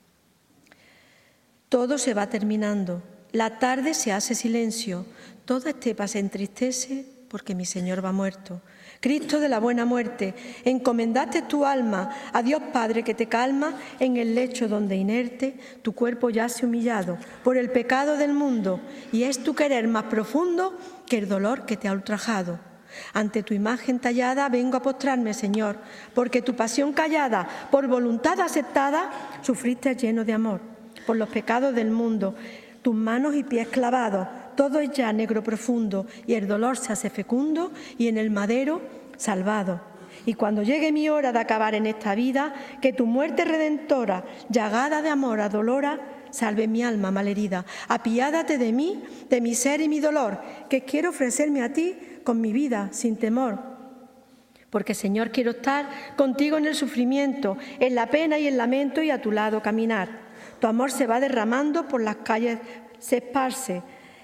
Todo se va terminando. La tarde se hace silencio. Toda Estepa se entristece porque mi Señor va muerto. Cristo de la buena muerte, encomendaste tu alma a Dios Padre que te calma en el lecho donde inerte tu cuerpo yace humillado por el pecado del mundo, y es tu querer más profundo que el dolor que te ha ultrajado. Ante tu imagen tallada vengo a postrarme, Señor, porque tu pasión callada, por voluntad aceptada, sufriste lleno de amor por los pecados del mundo. Tus manos y pies clavados, todo es ya negro profundo, y el dolor se hace fecundo y en el madero salvado. Y cuando llegue mi hora de acabar en esta vida, que tu muerte redentora, llagada de amor adolora, salve mi alma malherida. Apiádate de mí, de mi ser y mi dolor, que quiero ofrecerme a ti con mi vida sin temor. Porque, Señor, quiero estar contigo en el sufrimiento, en la pena y el lamento, y a tu lado caminar. Tu amor se va derramando por las calles, se esparce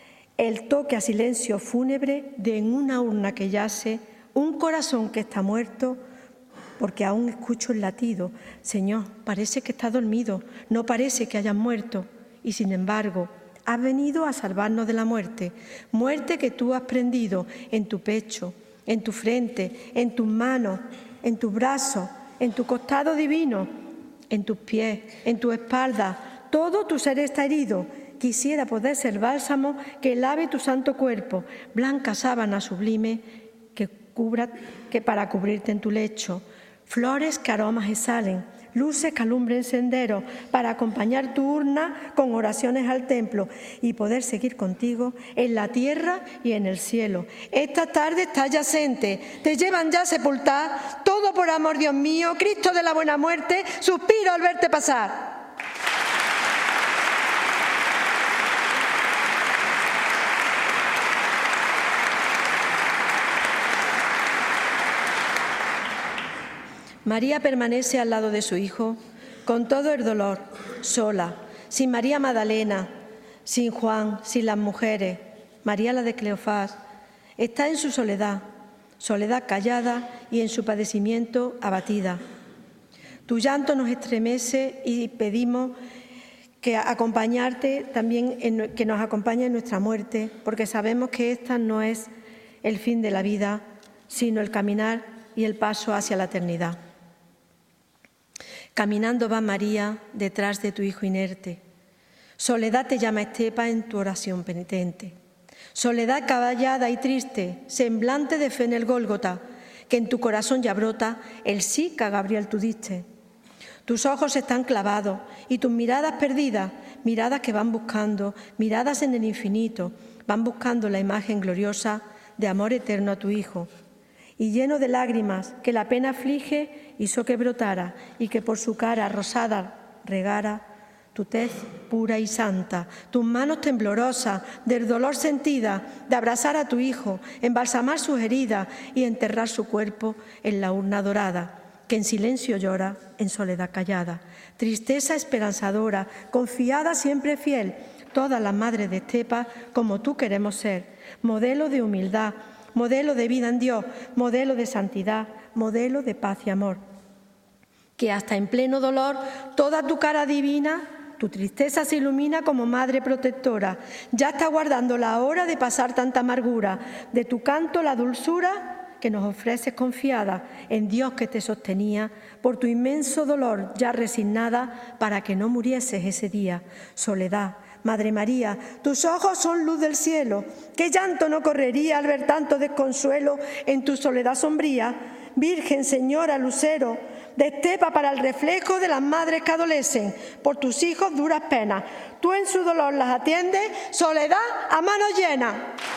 el toque a silencio fúnebre de en una urna que yace un corazón que está muerto, porque aún escucho el latido. Señor, parece que está dormido, no parece que hayas muerto, y sin embargo has venido a salvarnos de la muerte, muerte que tú has prendido en tu pecho, en tu frente, en tus manos, en tus brazos, en tu costado divino, en tus pies, en tu espalda. Todo tu ser está herido. Quisiera poder ser bálsamo que lave tu santo cuerpo, blanca sábana sublime que cubra, que para cubrirte en tu lecho, flores que aromas exhalen, luces que alumbren senderos, para acompañar tu urna con oraciones al templo y poder seguir contigo en la tierra y en el cielo. Esta tarde estás yacente, te llevan ya a sepultar, todo por amor, Dios mío, Cristo de la buena muerte, suspiro al verte pasar. María permanece al lado de su Hijo con todo el dolor, sola, sin María Magdalena, sin Juan, sin las mujeres. María la de Cleofás está en su soledad, soledad callada y en su padecimiento abatida. Tu llanto nos estremece y pedimos que acompañarte también, en, que nos acompañe en nuestra muerte, porque sabemos que esta no es el fin de la vida, sino el caminar y el paso hacia la eternidad. Caminando va María detrás de tu Hijo inerte. Soledad te llama Estepa en tu oración penitente. Soledad caballada y triste, semblante de fe en el Gólgota, que en tu corazón ya brota el sí que a Gabriel tú diste. Tus ojos están clavados y tus miradas perdidas, miradas que van buscando, miradas en el infinito. van buscando la imagen gloriosa de amor eterno a tu Hijo. Y lleno de lágrimas, que la pena aflige, hizo que brotara, y que por su cara rosada regara tu tez pura y santa, tus manos temblorosas, del dolor sentida, de abrazar a tu Hijo, embalsamar sus heridas y enterrar su cuerpo en la urna dorada, que en silencio llora, en soledad callada. Tristeza esperanzadora, confiada siempre fiel, todas las madres de Estepa, como tú queremos ser, modelo de humildad, modelo de vida en Dios, modelo de santidad, modelo de paz y amor. Que hasta en pleno dolor, toda tu cara divina, tu tristeza se ilumina como madre protectora. Ya está guardando la hora de pasar tanta amargura, de tu canto la dulzura que nos ofreces confiada en Dios que te sostenía, por tu inmenso dolor ya resignada, para que no murieses ese día. Soledad, Madre María, tus ojos son luz del cielo, ¿qué llanto no correría al ver tanto desconsuelo en tu soledad sombría? Virgen, Señora, lucero, de Estepa para el reflejo de las madres que adolecen por tus hijos duras penas. Tú en su dolor las atiendes, soledad a manos llenas.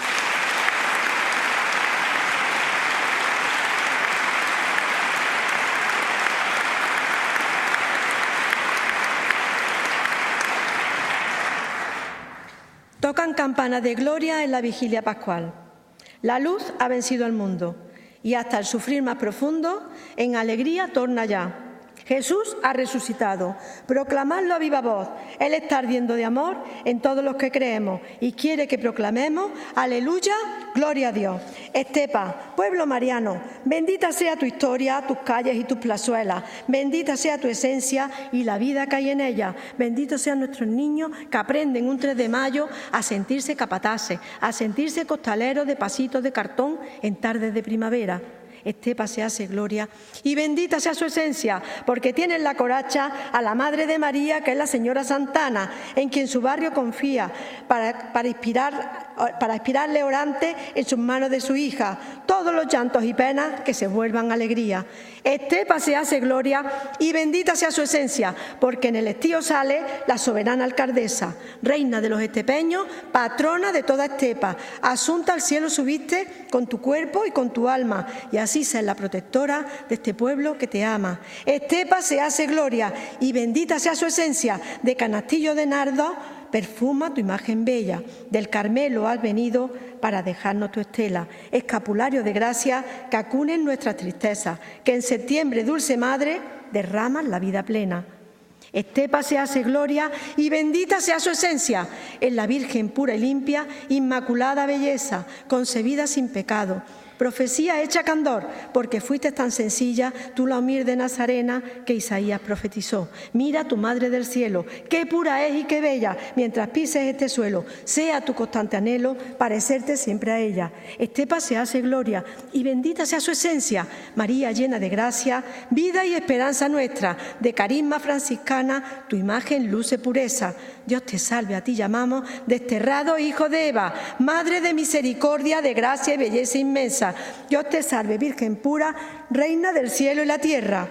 Tocan campanas de gloria en la vigilia pascual. La luz ha vencido al mundo y hasta el sufrir más profundo, en alegría torna ya. Jesús ha resucitado. Proclamadlo a viva voz. Él está ardiendo de amor en todos los que creemos y quiere que proclamemos aleluya, gloria a Dios. Estepa, pueblo mariano, bendita sea tu historia, tus calles y tus plazuelas. Bendita sea tu esencia y la vida que hay en ella. Benditos sean nuestros niños que aprenden un tres de mayo a sentirse capataces, a sentirse costaleros de pasitos de cartón en tardes de primavera. Estepa se hace gloria y bendita sea su esencia, porque tiene en la coracha a la Madre de María, que es la Señora Santana, en quien su barrio confía, para, para, inspirar, para inspirarle orante en sus manos de su hija, todos los llantos y penas que se vuelvan alegría. Estepa se hace gloria y bendita sea su esencia, porque en el estío sale la soberana alcaldesa, reina de los estepeños, patrona de toda Estepa. Asunta al cielo subiste con tu cuerpo y con tu alma, y así sé la protectora de este pueblo que te ama. Estepa se hace gloria y bendita sea su esencia, de canastillo de nardo perfuma tu imagen bella, del Carmelo has venido para dejarnos tu estela, escapulario de gracia que acunen nuestras tristezas, que en septiembre, dulce madre, derraman la vida plena. Estepa se hace gloria y bendita sea su esencia, en la Virgen pura y limpia, inmaculada belleza, concebida sin pecado. Profecía hecha candor, porque fuiste tan sencilla, tú la humilde Nazarena que Isaías profetizó. Mira tu Madre del cielo, qué pura es y qué bella, mientras pises este suelo, sea tu constante anhelo parecerte siempre a ella. Estepa se hace gloria y bendita sea su esencia, María llena de gracia, vida y esperanza nuestra, de carisma franciscana, tu imagen luce pureza. Dios te salve, a ti llamamos, desterrado hijo de Eva, Madre de misericordia, de gracia y belleza inmensa. Dios te salve, Virgen pura, Reina del cielo y la tierra.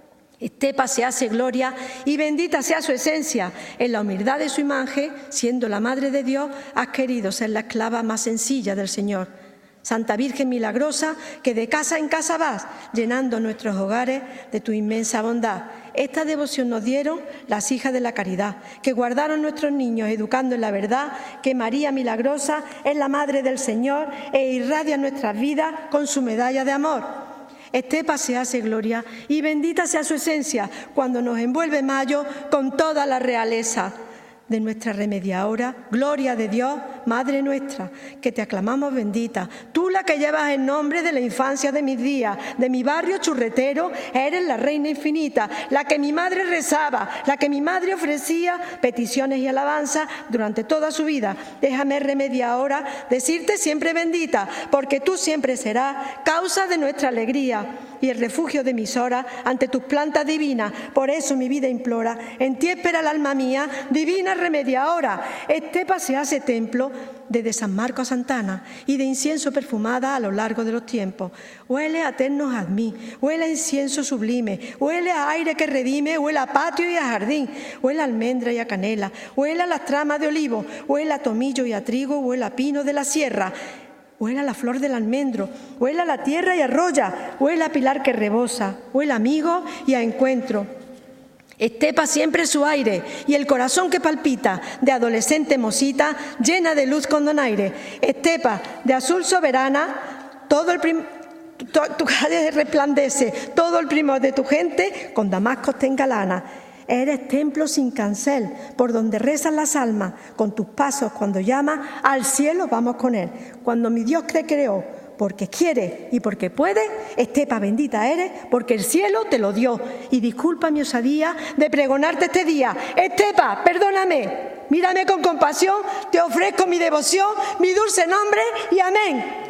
Estepa se hace gloria y bendita sea su esencia. En la humildad de su imagen, siendo la Madre de Dios, has querido ser la esclava más sencilla del Señor. Santa Virgen milagrosa, que de casa en casa vas, llenando nuestros hogares de tu inmensa bondad. Esta devoción nos dieron las hijas de la caridad, que guardaron nuestros niños educando en la verdad, que María milagrosa es la Madre del Señor e irradia nuestras vidas con su medalla de amor. Estepa se hace gloria y bendita sea su esencia cuando nos envuelve mayo con toda la realeza de nuestra remediadora, gloria de Dios, Madre nuestra, que te aclamamos bendita. Tú la que llevas el nombre de la infancia de mis días, de mi barrio churretero, eres la Reina infinita, la que mi madre rezaba, la que mi madre ofrecía peticiones y alabanzas durante toda su vida. Déjame remediadora decirte siempre bendita, porque tú siempre serás causa de nuestra alegría. y el refugio de mis horas ante tus plantas divinas. Por eso mi vida implora, en ti espera el alma mía, divina remedia ahora. Estepa se hace templo desde San Marcos a Santana y de incienso perfumada a lo largo de los tiempos. Huele a eternos jazmín, huele a incienso sublime, huele a aire que redime, huele a patio y a jardín, huele a almendra y a canela, huele a las tramas de olivo, huele a tomillo y a trigo, huele a pino de la sierra. Huele a la flor del almendro, huele a la tierra y a roya, huele a pilar que rebosa, huele a amigo y a encuentro. Estepa siempre su aire y el corazón que palpita de adolescente mosita llena de luz con donaire. Estepa de azul soberana, todo el prim tu, tu calle resplandece, todo el primor de tu gente con damascos te engalana. Eres templo sin cancel, por donde rezan las almas, con tus pasos cuando llamas, al cielo vamos con él. Cuando mi Dios te creó, porque quiere y porque puede, Estepa bendita eres, porque el cielo te lo dio. Y disculpa mi osadía de pregonarte este día. Estepa, perdóname, mírame con compasión, te ofrezco mi devoción, mi dulce nombre y amén.